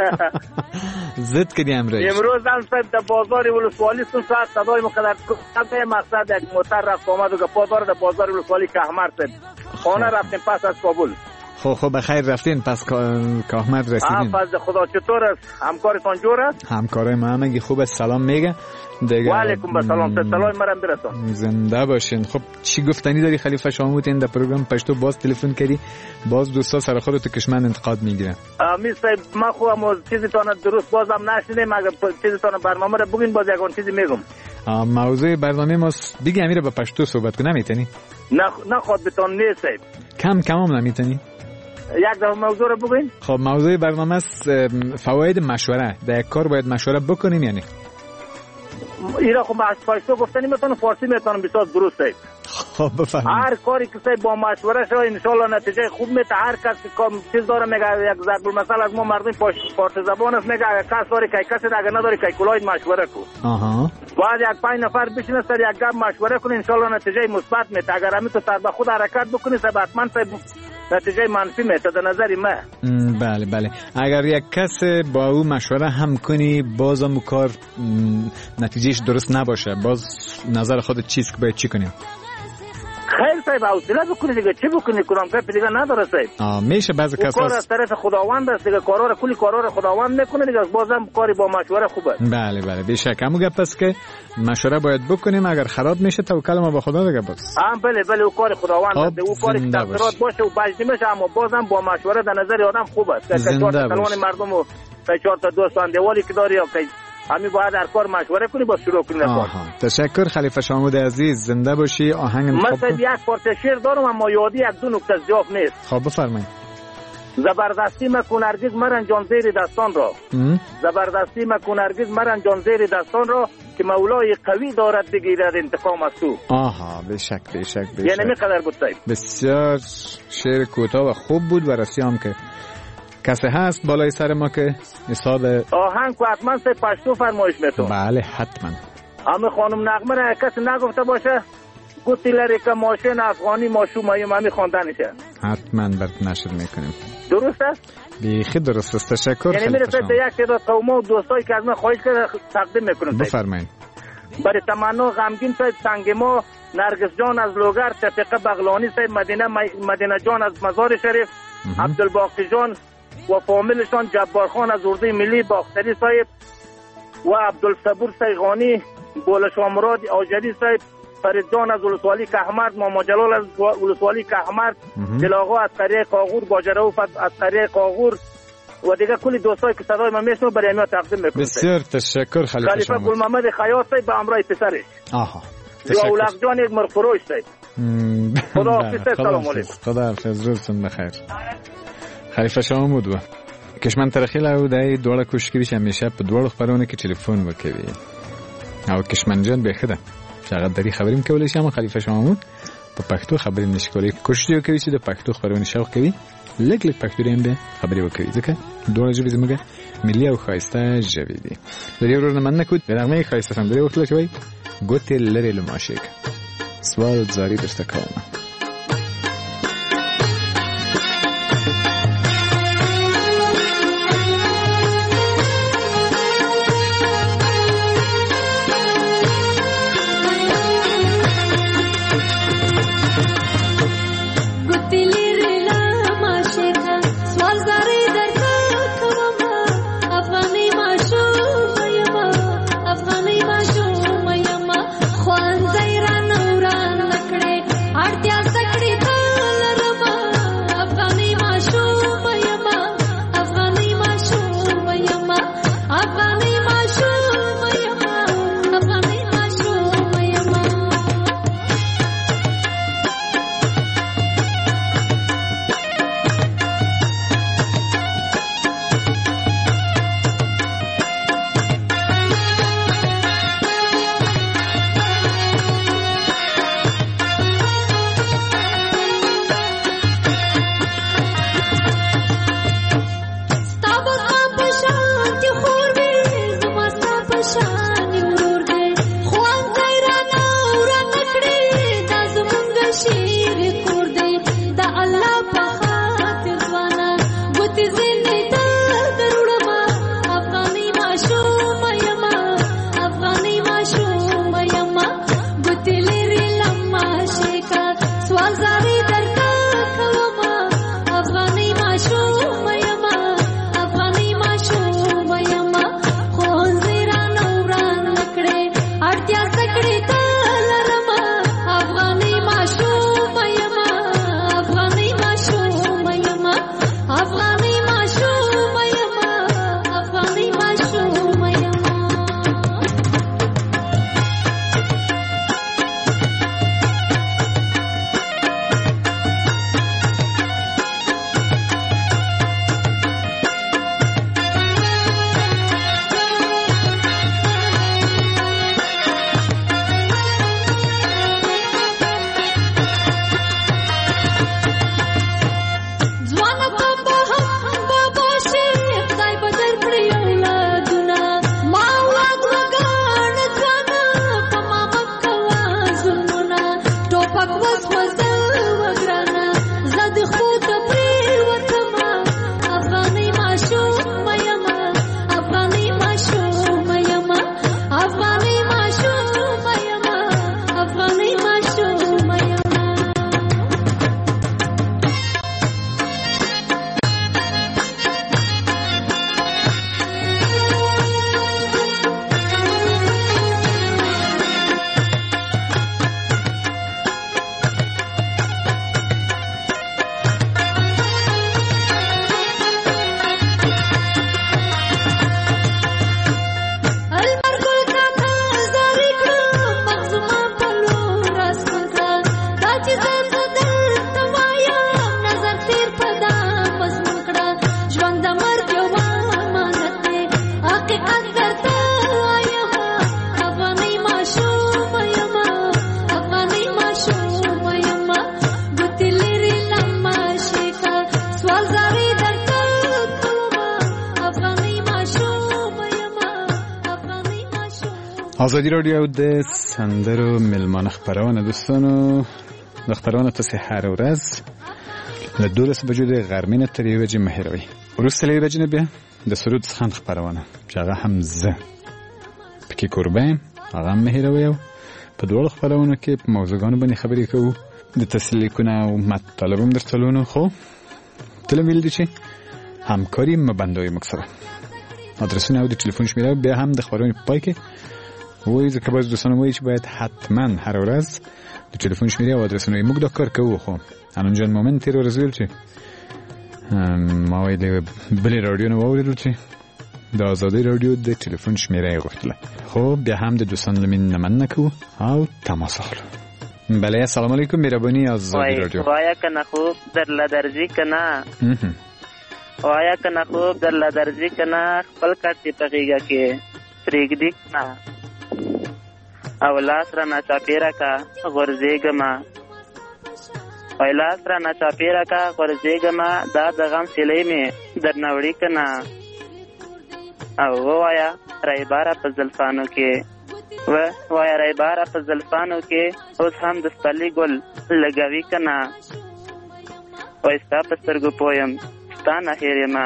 زد کدی امروز امروز هم سید در بازار ولسوالی سون ساعت صدای مقدر کنده مقصد یک موتر رفت آمد و گپا داره در بازار ولسوالی کهمر سید خانه رفتیم پس از کابل. خب خب بخیر رفتین پس کهمر رسیدین؟ فضل خدا چطور است؟ همکارتان جور است؟ همکارای ما همگی خوب است. سلام میگه دیگه. و علیکم السلام سید. سلام مرا برسان. زنده باشین. خب چی گفتنی داری خلیفه شامود؟ این در پروگرام پشتو باز تلفن کردی باز دوستا سر خودت کشمن انتقاد میگیرن. می سید ما خودم از چیزی تان درست بازم نشنیدم، اگه چیزی تان برنامه رو بگین باز یگان چیزی میگم. موضوع برنامه ما دیگه امیر به پشتو صحبت کنه نمیتونی؟ نه نه خود بتون نه سید. کم کم هم نمیتونی؟ یک دفعه موضوع رو بگین. خب موضوع برنامه است فواید مشوره. در یک کار باید مشوره بکنیم یعنی ایرا خب از فارسی گفتنی میتونم فارسی میتونم بسیار درست است. خب بفرمایید. هر کاری که با مشوره شد ان شاء الله نتیجه خوب میده. هر کس که چیز داره میگه یک ضرب المثل از ما مردم فارسی زبان است میگه اگه کس داره کی کسی اگه نداره کی کلاید مشوره کو. آها. بعد یک پنج نفر بشینه سر یک گپ مشوره کنه ان شاء الله نتیجه مثبت میده. اگر همین تو سر به خود حرکت بکنی سب حتما نتیجه منفی میده در نظر من. بله بله. اگر یک کس با او مشوره هم کنی بازم کار نتیجهش درست نباشه باز نظر خودت چیز که باید چی کنیم؟ خیر صاحب حوصله بکنی دیگه چی بکنی کنم که دیگه نداره صاحب. آ میشه بعضی کسا کار از طرف خداوند است دیگه کارا رو کلی کارا رو خداوند میکنه دیگه بازم کاری با مشوره خوبه. بله بله بیشک همون گپ است که مشوره باید بکنیم اگر خراب میشه توکل ما به خدا دیگه باز. ام بله بله او کار خداوند است او کاری که تقدیرات باشه و بجلی میشه اما بازم با مشوره در نظر آدم خوبه. که چهار تا کلوان مردم و چهار تا دوستان دیوالی که داری یا همین باید در کار مشوره کنی با شروع کنی کار. تشکر خلیفه شامود عزیز زنده باشی. آهنگ مثلا یک پارچه شعر دارم اما یادی یک دو نکته جواب نیست. خب بفرمایید. زبردستی مکن هرگز مرنجان زیر دستان را. زبردستی مکن هرگز مرنجان زیر دستان را که مولای قوی دارد بگیرد انتقام از تو. آها بشک بشک بشک. یعنی میقدر بود صاحب. بسیار شعر کوتاه و خوب بود و رسیام که کسی هست بالای سر ما که حساب آهنگ کو حتما سه پشتو فرمایش میتون. بله حتما. همه خانم نغمه را کسی نگفته باشه گوتی لری که ماشین افغانی ماشوم هایم همی خواندنشه. حتما برات نشر میکنیم. درست است؟ بیخی درست است. تشکر. یعنی میرسه به یک تعداد قوم و دوستایی که از من خواهش کرده تقدیم میکنم. بفرمایید. برای تمنا غمگین سید سنگ ما نرگس جان از لوگر شفیقه بغلانی سید مدینه مدینه جان از مزار شریف عبدالباقی جان و فامیلشان جبار خان از اردوی ملی باختری صاحب و عبدالصبور سیغانی بولشامراد آجری صاحب فرید جان از ولسوالی کهمرد ماما جلال از ولسوالی کهمرد دلاغا از قریه قاغور باجرو از قریه قاغور و دیگه کلی دوستایی که صدای من میشنو برای اینا تقدیم میکنم. بسیار تشکر خلیفه خلیفه گل محمد خیاط صاحب به همراه پسرش. آها تشکر. اولق جان یک مرفروش صاحب. خدا حافظ. سلام علیکم. خدا حافظ. روزتون بخیر. خلیفه شامود و کشمن ترخیل او دای دوړه کوشش کوي چې همیشه په دوړو خبرونه کې ټلیفون وکړي او کشمن جان به خده چې هغه دري خبرې هم کولای شي. هم خلیفه شاه محمود په پښتو خبرې نشي کولای. کوشش یې کوي چې د پښتو خبرونه شوق کوي، لږ لږ پښتو هم به خبرې وکړي، ځکه دوه ژبې زموږ ملي او ښایسته ژبې دي. د دې ورور نه مننه کوو د نغمې ښایسته سندرې وکړه چې وایي ګوتې لرې له ماشیک سوال زاری درته کومه. ازادي رادیو د سندرو ملمانه خبرونه دوستانو د خبرونه تاسو هر ورځ له دولس بجو د غرمې تر یوې بجې مهیروي وروسته له یوې بجې بیا د سرود څخه خبرونه چې هغه هم زه پکې قربان هغه مهیروي په دوه خبرونه کې په موضوعګانو باندې خبرې کوو د تسلیکونه او مطالب هم درتلونو خو تلمیل دي چې همکاري مبندوي مکسره ادرسونه او د ټلیفون شمیره بیا هم د خبرونه پای کې وایي ځکه باید دوستان وایي چې باید حتما هر ورځ د ټلیفون شمیره او ادرسونه موږ دا کار کوو خو الان جان مومنت رو رسول چې ما وایي د بل رادیو نو وایي چې د آزادی رادیو د ټلیفون شمیره غوښتله خو بیا هم د دوستان لمن نمن نکو او تماس اخلو بله السلام علیکم مهربانی آزادی رادیو وایا کنه خوب در لدرزی کنه وایا کنه خوب در لدرزی کنه خپل کټ په غیږه کې پرېږدي کنه او لاس را ناچاپیره کا غورځېږمه وای لاس را ناچاپیره کا غورځېږمه دا د غم سیلۍ مې درنه وړي که نه او ووایه رایباره په زلفانو کې و وایه رایباره په زلفانو کې اوس هم د سپرلي ګل لګوي که نه وای ستا په سترګو پوه یم ستا نه هېر یمه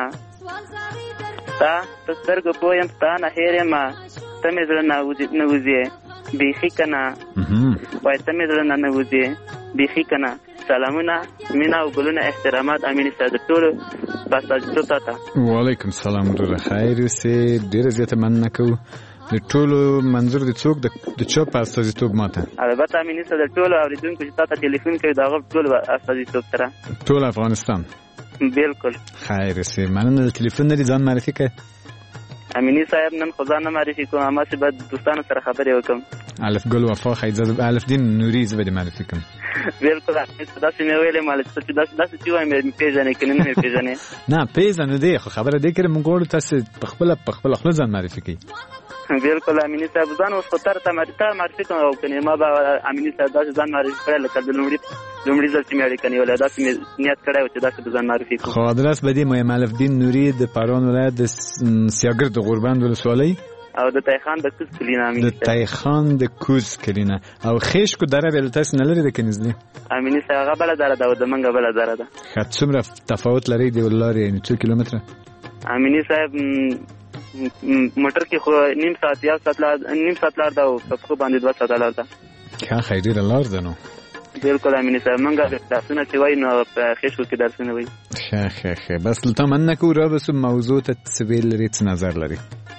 ستا په سترګو پوه یم ستا نه هېر یمه ته مې زړه نه وځې بیخي که نه وای ته مې زړه نه نه وځې بیخي که نه سلامونه مینا او ګلونه احترامات امین صاحب د ټولو په استازیتوب تاته وعلیکم سلام ورور خیر اوسې ډېره زیاته مننه کوو د ټولو منظور د څوک د چا په استازیتوب ماته البته امین صاحب د ټولو اورېدونکو چې تاته ټلیفون کوي د هغه ټول استازیتوب سره ټول افغانستان بالکل خیر اوسې مننه د ټلیفون نه دې ځان معرفي کړه امینی صاحب نن خو ځان نه معرفي کوم اما چې باید دوستانو سره خبرې وکړم الف ګل وفا خیزه الف دین نوري زه به دې معرفي کوم بالکل داسې مې ویلې مالک چې داسې چې وایم مې پیژنې که نه مې پیژنې نه پیژنې دی خو خبره دی کړې موږ غواړو تاسې په خپله په خپله خوله ځان معرفي کړئ بالکل امینی صاحب ځان اوس خو تر ته معرفي کوم او که نه ما به امینی صاحب داسې ځان معرفي کړی لکه د لومړي لومړي ځل چې مې اړیکه نیولې داسې مې نیت کړی و چې داسې به ځان معرفي کړم خو ادرس به دې مهم الف دین نوري د پروان ولایت د سیاګر د غوربند ولسوالۍ او د تایخان د کوز کلینه امینی د تایخان د کوز کلینه او خیشکو دره بل تاسو نه لري د کنيزلي امینی صاحب هغه بل دره ده او د منګه بل دره ده خاط څومره تفاوت لري دی ولاره یعنی څو کیلومتره امینی صاحب موټر کې خو نیم ساعت یا ساعت لار نیم ساعت لار ده او په خو باندې دوه ساعت لار ده کا خیری لار ده نو بالکل امینی صاحب منګه درسونه چې وای نو په خیشکو کې درسونه وای ښه ښه ښه بس لته من نه کو را بس موضوع ته سویل لري څه نظر لري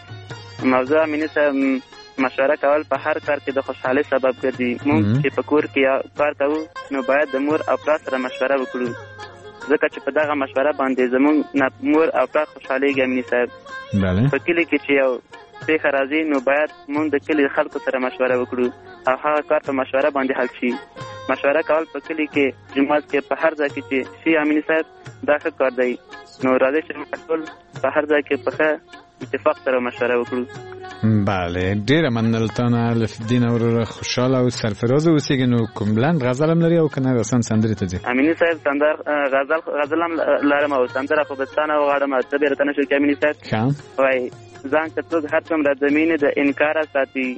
موضوع امینی صاحب مشوره کول په هر کار کې د خوشحالۍ سبب ګرځي موږ چې په کور کې کار کوو نو باید د مور او پلار سره مشوره وکړو ځکه چې په دغه مشوره باندې زموږ مور او پلار خوشحالېږي امینی صاحب په کلي کې چې یو پیښه راځي نو باید موږ د کلي خلکو سره مشوره وکړو او هغه کار په مشوره باندې حل شي مشوره کول په کلي کې جماعت کې په هر ځای کې چې شي امینی صاحب دا ښه کار دی نو راځئ چې موږ ټول په هر ځای کې په ښه اتفاق سره مشوره وکړو بله ډیره مننه الف دین وروره خوشاله او سرفراز اوسئ نو کوم بلند غزل هم لري او کنه رسن سندرې ته ځي امینی صاحب سندر غزل غزل هم لرم او سندره په بستانه وغواړم ته بیرته نشو کې امینی صاحب ښه وای ځان که څوک هر څومره د مینې د انکاره ساتي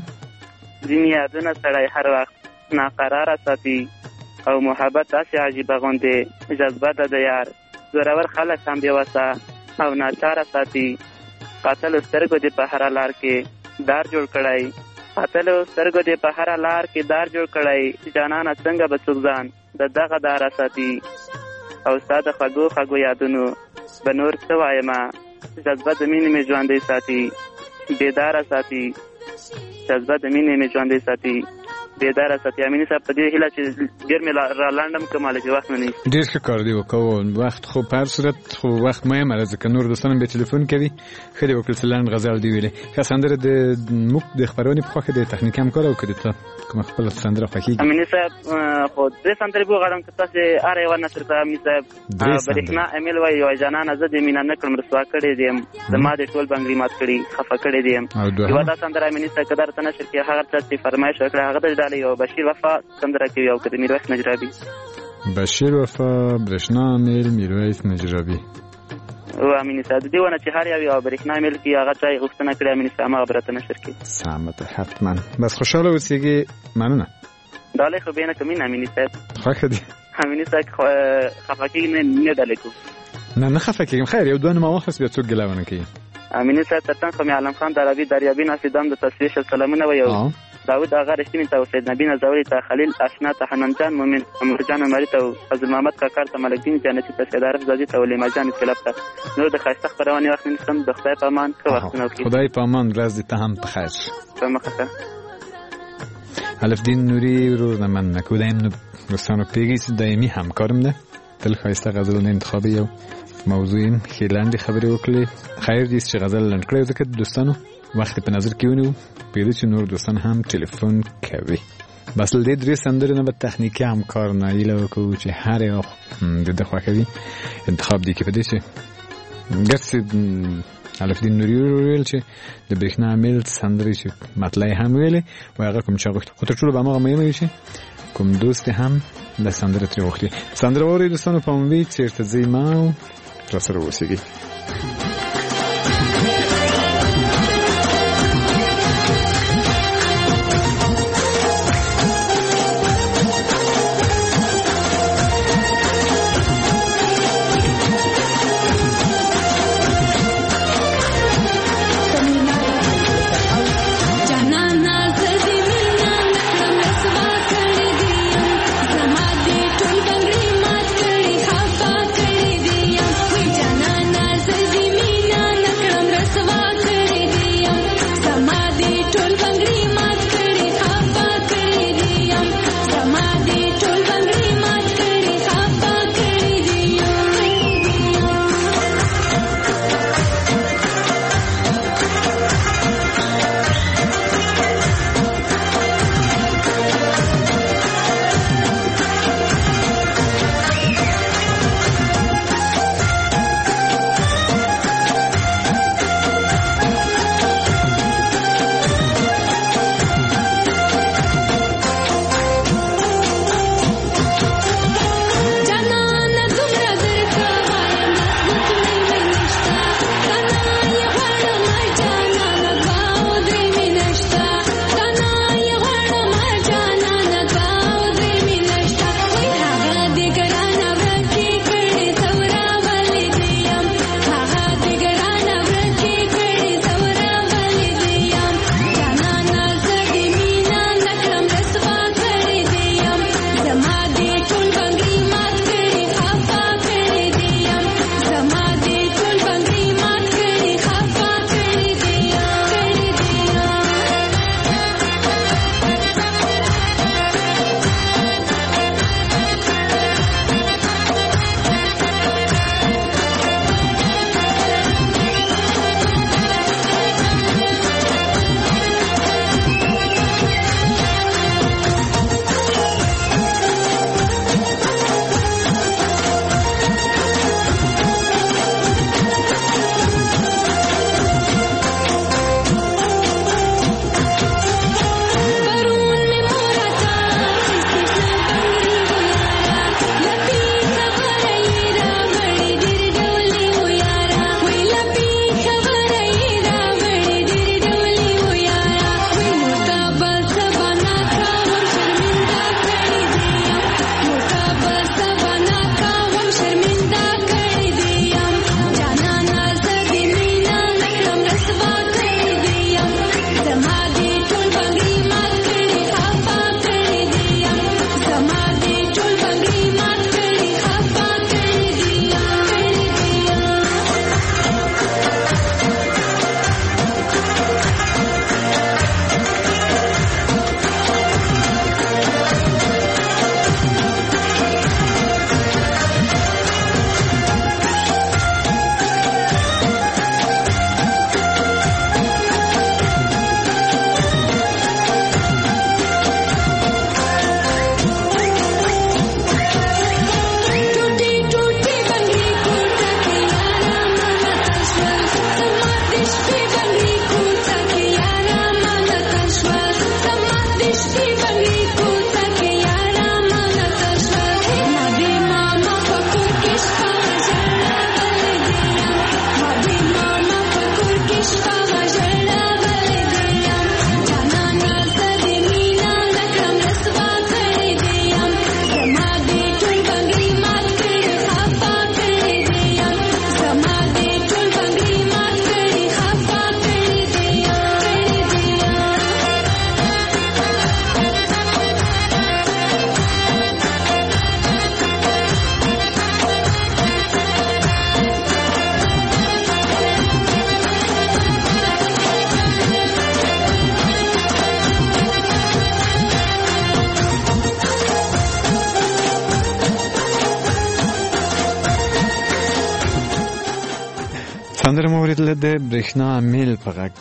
ځینې یادونه سړی هر وخت ناقراره ساتي او محبت داسې عجیبه غوندې جذبه ده د یار زورور خلک هم بېوسه او ناچاره ساتي قاتل سترګو دې په هره لار کې دار جوړ کړی قاتل سترګو دې په هره لار کې دار جوړ کړی جانانه څنګه به څوک ځان د دغه داره ساتي او ستا د خوږو خوږو یادونو به نور څه وایمه جذبه د مینې مې ژوندی ساتي بیداره ساتي جذبه د مینې مې ژوندی ساتي بیداره ساتي امینی صاحب په دې هیله چې ډېر مې را لنډم که ماله چې وخت نه نیسي ډېر ښه کار دی وکړو وخت خو په هر صورت خو وخت مهمه ده ځکه نور دوستان بیا تلیفون کوي ښه دی وکړل چې لنډ غزل دې ویلې ښه سندره د موږ د خپرونې په خوښه د تخنیکي همکار او کړي ته کومه خپله سندره خوښېږي امیني صاحب خو درې سندرې به وغواړم که تاسې هره یوه نثر کړه امیني صاحب برېښنا امیل وایي وایي جانانه زه دې مینه نه کړم رسوا کړی دې یم زما دې ټول بنګړي مات کړي خفه کړی دې یم یوه دا سندره امیني صاحب که درته نشر کړي هغه چا چې فرمایش وکړه هغه د ډالۍ یو بشیر وفا سندره کوي او که د میرویس نجرابي بشیر وفا برېښنا امیل میرویس نجرابي او امیني صاحب د دې ونه چې هر یو یو برېښنا امیل کړي هغه چا یې غوښتنه کړې امیني صاحب هغه به راته نشر کړي سمه ده حتما بس خوشحاله اوسېږي مننه ډالۍ خو بې نه کوم نه امیني صاحب خوښه دي امیني صاحب خفه کېږي نه ډالۍ کوو نه نه خفه کېږم خیر یو دوه نومه واخلست بیا څوک ګیله ونه کوي امیني صاحب تر څنګ خو مې عالم خان دروي دریابي ناصدام د تصویر شل سلامونه ویو داود آغا رښتیني ته سید نبی نزوری ته خلیل آشنا ته حنان جان مومن امرجان عمري ته فضل محمد کاکار ته ملک دین جنتی ته سید عارف زادی ته ولیما جان کلب ته نور د خاصه خبرونه وخت نشم د خدای په امان که وختونه وکړي خدای په امان ورځ دې ته هم په خیر په مخه الف دین نوری ورور نه من نکودایم نو دوستانو پیګی دایمي همکارم ده تل خاصه غزل انتخابي یو موضوعیم خیلاندې خبرې وکړي خیر دې چې غزل لنډ کړی ځکه دوستانو وخت په نظر کې ونیو پیدا چې نور دوستان هم ټلیفون کوي بس له دې درې سندرې نه به تخنیکي همکار نه هیله وکړو چې هر یو د ده خوښوي انتخاب دی کې په دې چې ګرڅې الف دین نوري ویل چې د برېښنا میل سندرې چې مطلع هم ویلې و هغه کوم چې غوښته خو تر ټولو به هغه مهمه شي کوم دوست هم د سندره ترې وغوښتي. سندره واورئ دوستانو په امید چېرته ځئ ما راسره اوسېږئ. سندره مو اوریدله د برېښنا میل په غږ.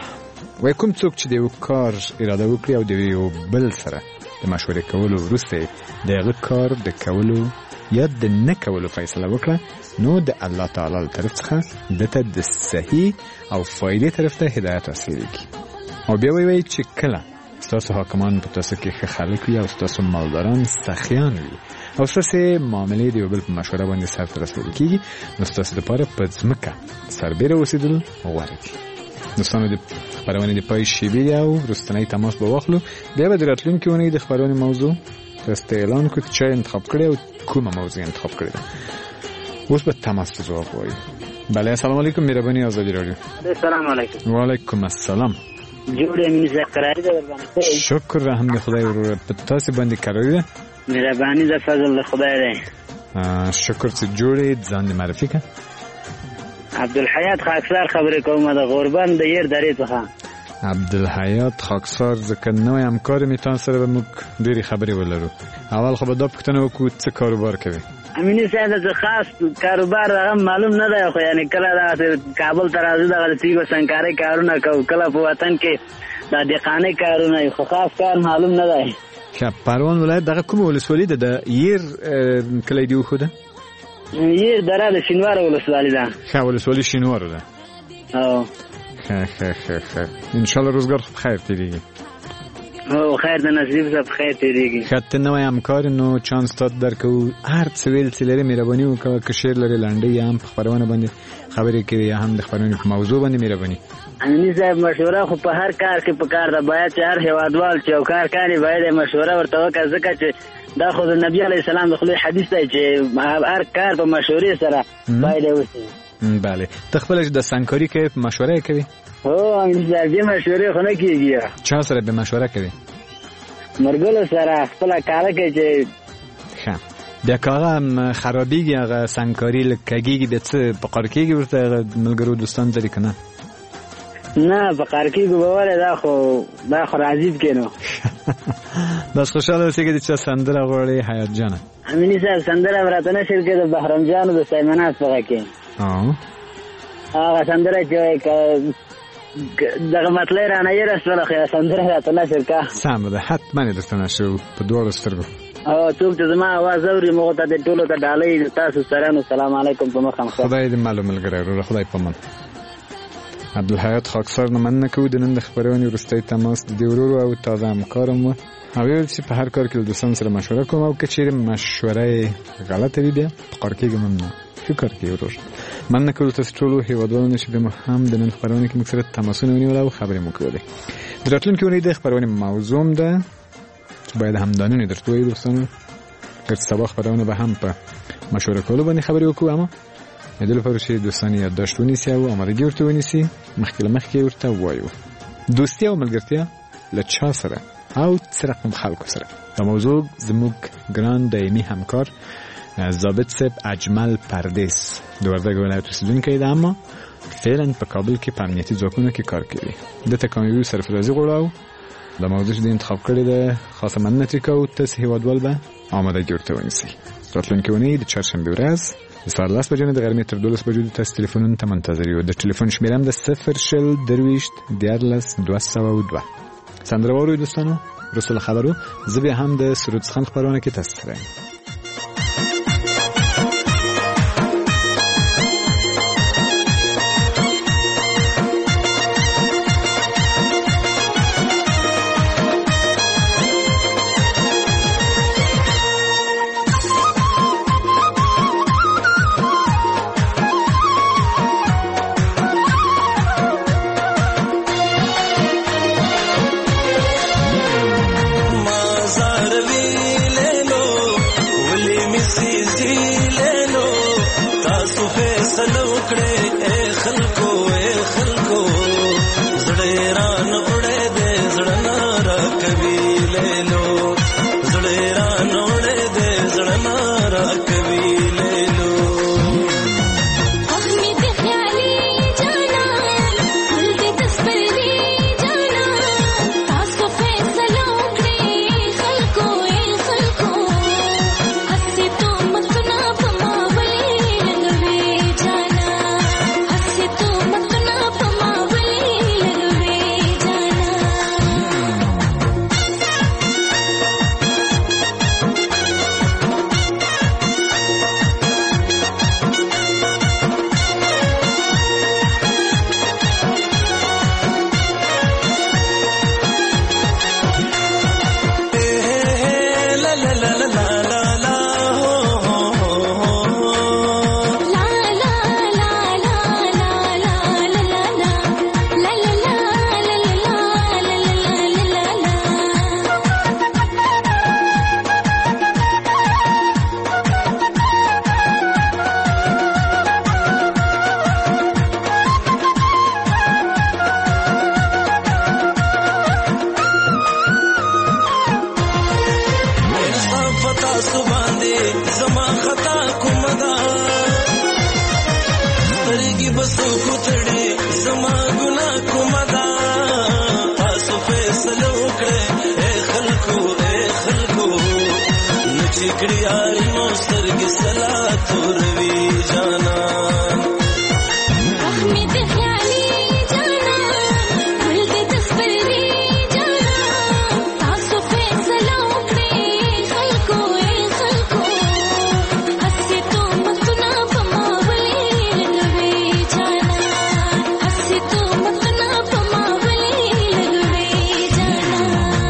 وایي کوم څوک چې د یو کار اراده وکړي او د یو بل سره د مشورې کولو وروسته د هغه کار د کولو یا د نه کولو فیصله وکړه نو د الله تعالی له طرف څخه دته د صحیح او فایدې طرف ته هدایت حاصلېږي. او بیا وایي چې کله ستاسو حاکمان په تاسو کې ښه خلک وي او ستاسو مالداران سخیان وي او ستاسو معاملې د یو بل په مشوره باندې سرته رسول کېږي نو ستاسو دپاره په ځمکه سربیره اوسېدل غوره دي. دوستانو د خپرونې د پای شیبې او وروستنی تماس به واخلو. بیا به د راتلونکې اونۍ د خپرونې موضوع تاسو اعلان کړو چې چا انتخاب کړی او کومه موضوع انتخاب کړې ده. اوس به تماس ته ځواب وایو. بله السلام علیکم مهرباني آزادي راډیو. السلام علیکم. وعلیکم السلام. جوړې مینې زه قراري ده درباندې. شکر رحم د خدای وروره. په تاسو باندې قراري ده؟ مهرباني د فضل د خدای دی. شکر چې جوړې ځان دې معرفي کړه. عبدالحیات خاکسار خبرې کوم د غوربند د ير درې څخه. عبدالحیات خاکسار ځکه نوې همکار می تاسو سره به موږ ډېری خبرې ولرو. اول خو به دا پوښتنه وکړو څه کاروبار کوي؟ امینی صاحب د خاص کاروبار هغه معلوم نه دی خو یعنی کله د کابل ته راځو د تیګو سنکاري کارونه کوو کله په وطن کې د دقانې کارونه خو خاص کار معلوم نه دی. که پروان ولایت دغه کوم ولسوالي ده د ير کلی دی خو ده؟ ير دره د شینوار ولسوالي ده. ښه ولسوالي شینوار ده. او ښه ښه ښه ښه ان شاء الله روزګار خو خیر تیریږي. او خیر د نصیب صاحب خیر تیریږي. خاطر نوې همکار نو چانس تاسو درکو هر څه ویل چې لري مهرباني وکړه که شیر لري لنډي هم په خبرونه باندې خبرې کوي یا هم د خبرونو په موضوع باندې مهرباني. امینی صاحب مشوره خو په هر کار کې په کار ده باید چې هر هیوادوال چې او کار کوي باید مشوره ورته وکړي ځکه چې دا خو د نبی علی السلام د خپل حدیث دی چې هر کار په مشورې سره باید وشي. بله ته خپل د سنکاري کوي په مشوره کوي؟ هو امینی صاحب دې مشورې خو نه کیږي. چا سره به مشوره کوي؟ مرګلو سره خپل کار کوي چې ښه بیا کاغه خرابېږي هغه سنکاري لکهږي بیا څه په قار کېږي ورته ملګرو دوستان ځري که نه؟ نه په قار کېږي به ولې دا خو دا خو راځي کې نو. بس خوشحاله اوسېږي چې سندره غواړي حیات جانه. امیني صاحب سندره به راته نشر کړي د بهرام جانو د سیمنات په غږ کې. هغه سندره چې دغه مطلع رانه یې رسوله خو سندره راته نشر کړه. سمه ده حتما یې درته نشر په دواړو سترګو. او څوک چې زما اواز اوري موږ ته د ټولو ته ډالۍ تاسو سره نو سلام علیکم په مخه. خدای دې معلوم ملګری وروره خدای پامان. عبدالحیات خاکسار نه مننه کوو د نن د خپرونې وروستی تماس د دې ورورو او تازه همکارم و او ویل چې په هر کار کې له دوستانو سره مشوره کوم او که چیرې مشوره غلطه وي بیا په قار کېږم هم نه ښه کار کوي ورور. مننه کوو تاسو ټولو هېوادوالو چې بیا مو هم د نن خپرونې کې موږ سره تماسونه ونیول او خبرې مو کولې. د راتلونکې اونۍ د خپرونې موضوع هم ده چې باید همدانونه درته ووایو دوستانو که سبا خپرونه به هم په مشوره کولو باندې خبرې وکړو اما د دې لپاره چې دوستان یادداشت ونیسي او آمادګي ورته ونیسي مخکې له مخکې ورته ووایو دوستي او ملګرتیا له چا سره او څه رقم خلکو سره. دا موضوع زموږ ګران دایمي همکار ضابط صاحب اجمل پردیس د وردګ ولایت اوسېدونکی دی اما فعلا په کابل کې په امنیتي ځواکونو کې کار کوي. دته کامیابي سرفرازي غواړو د موضوع چې د انتخاب کړی ده خاصه مننه ترې کوو تاسې هېوادوال به آمادګي ورته ونیسئ. راتلونکې اونۍ د چهارشنبې ورځ د سهار لس بجې نه د غرمې تر دولس بجو د تاسو تلیفونونو ته منتظر یو. د ټلیفون شمېره هم د صفر شل درویشت دیارلس دوه سوه دوه. سندره واورئ دوستانو وروسته له خبرو زه بیا هم د سرود څخن خپرونه کې تاسو سره یم. کړی یاري مو سترګې سلا توروي جانا احمد خیالي جانا ګل دې تخبري جانا تاسو فیصله وکړئ خلکو ای خلکو هسې تو مخونه په ما ولې لګوي جانا هسې تو مخونه په ما ولې لګوي جانا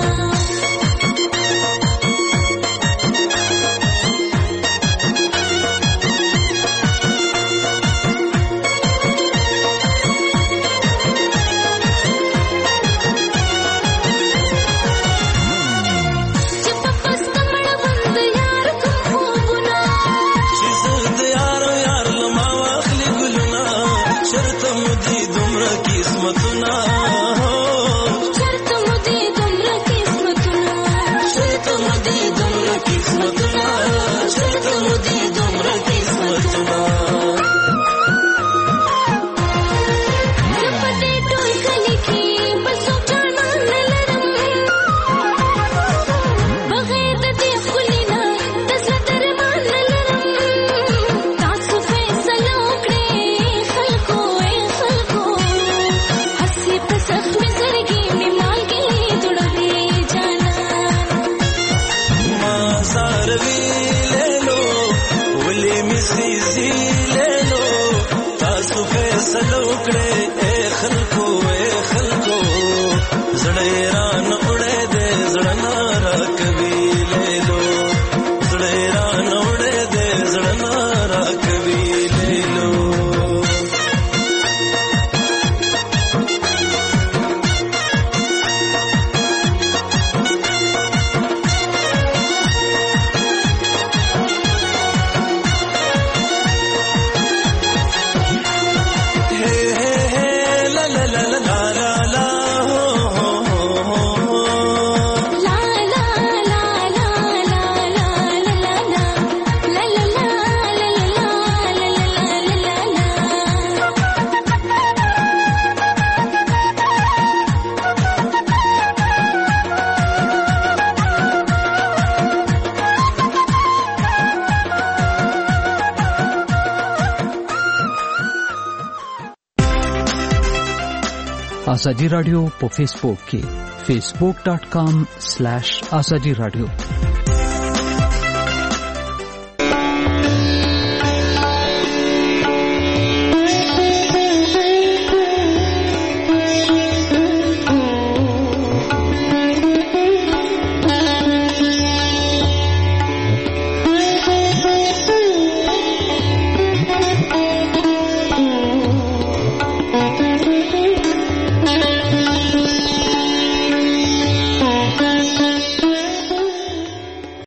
آزادی رادیو په فیسبوک کې facebook ډاٹ کام سلیش آزادی رادیو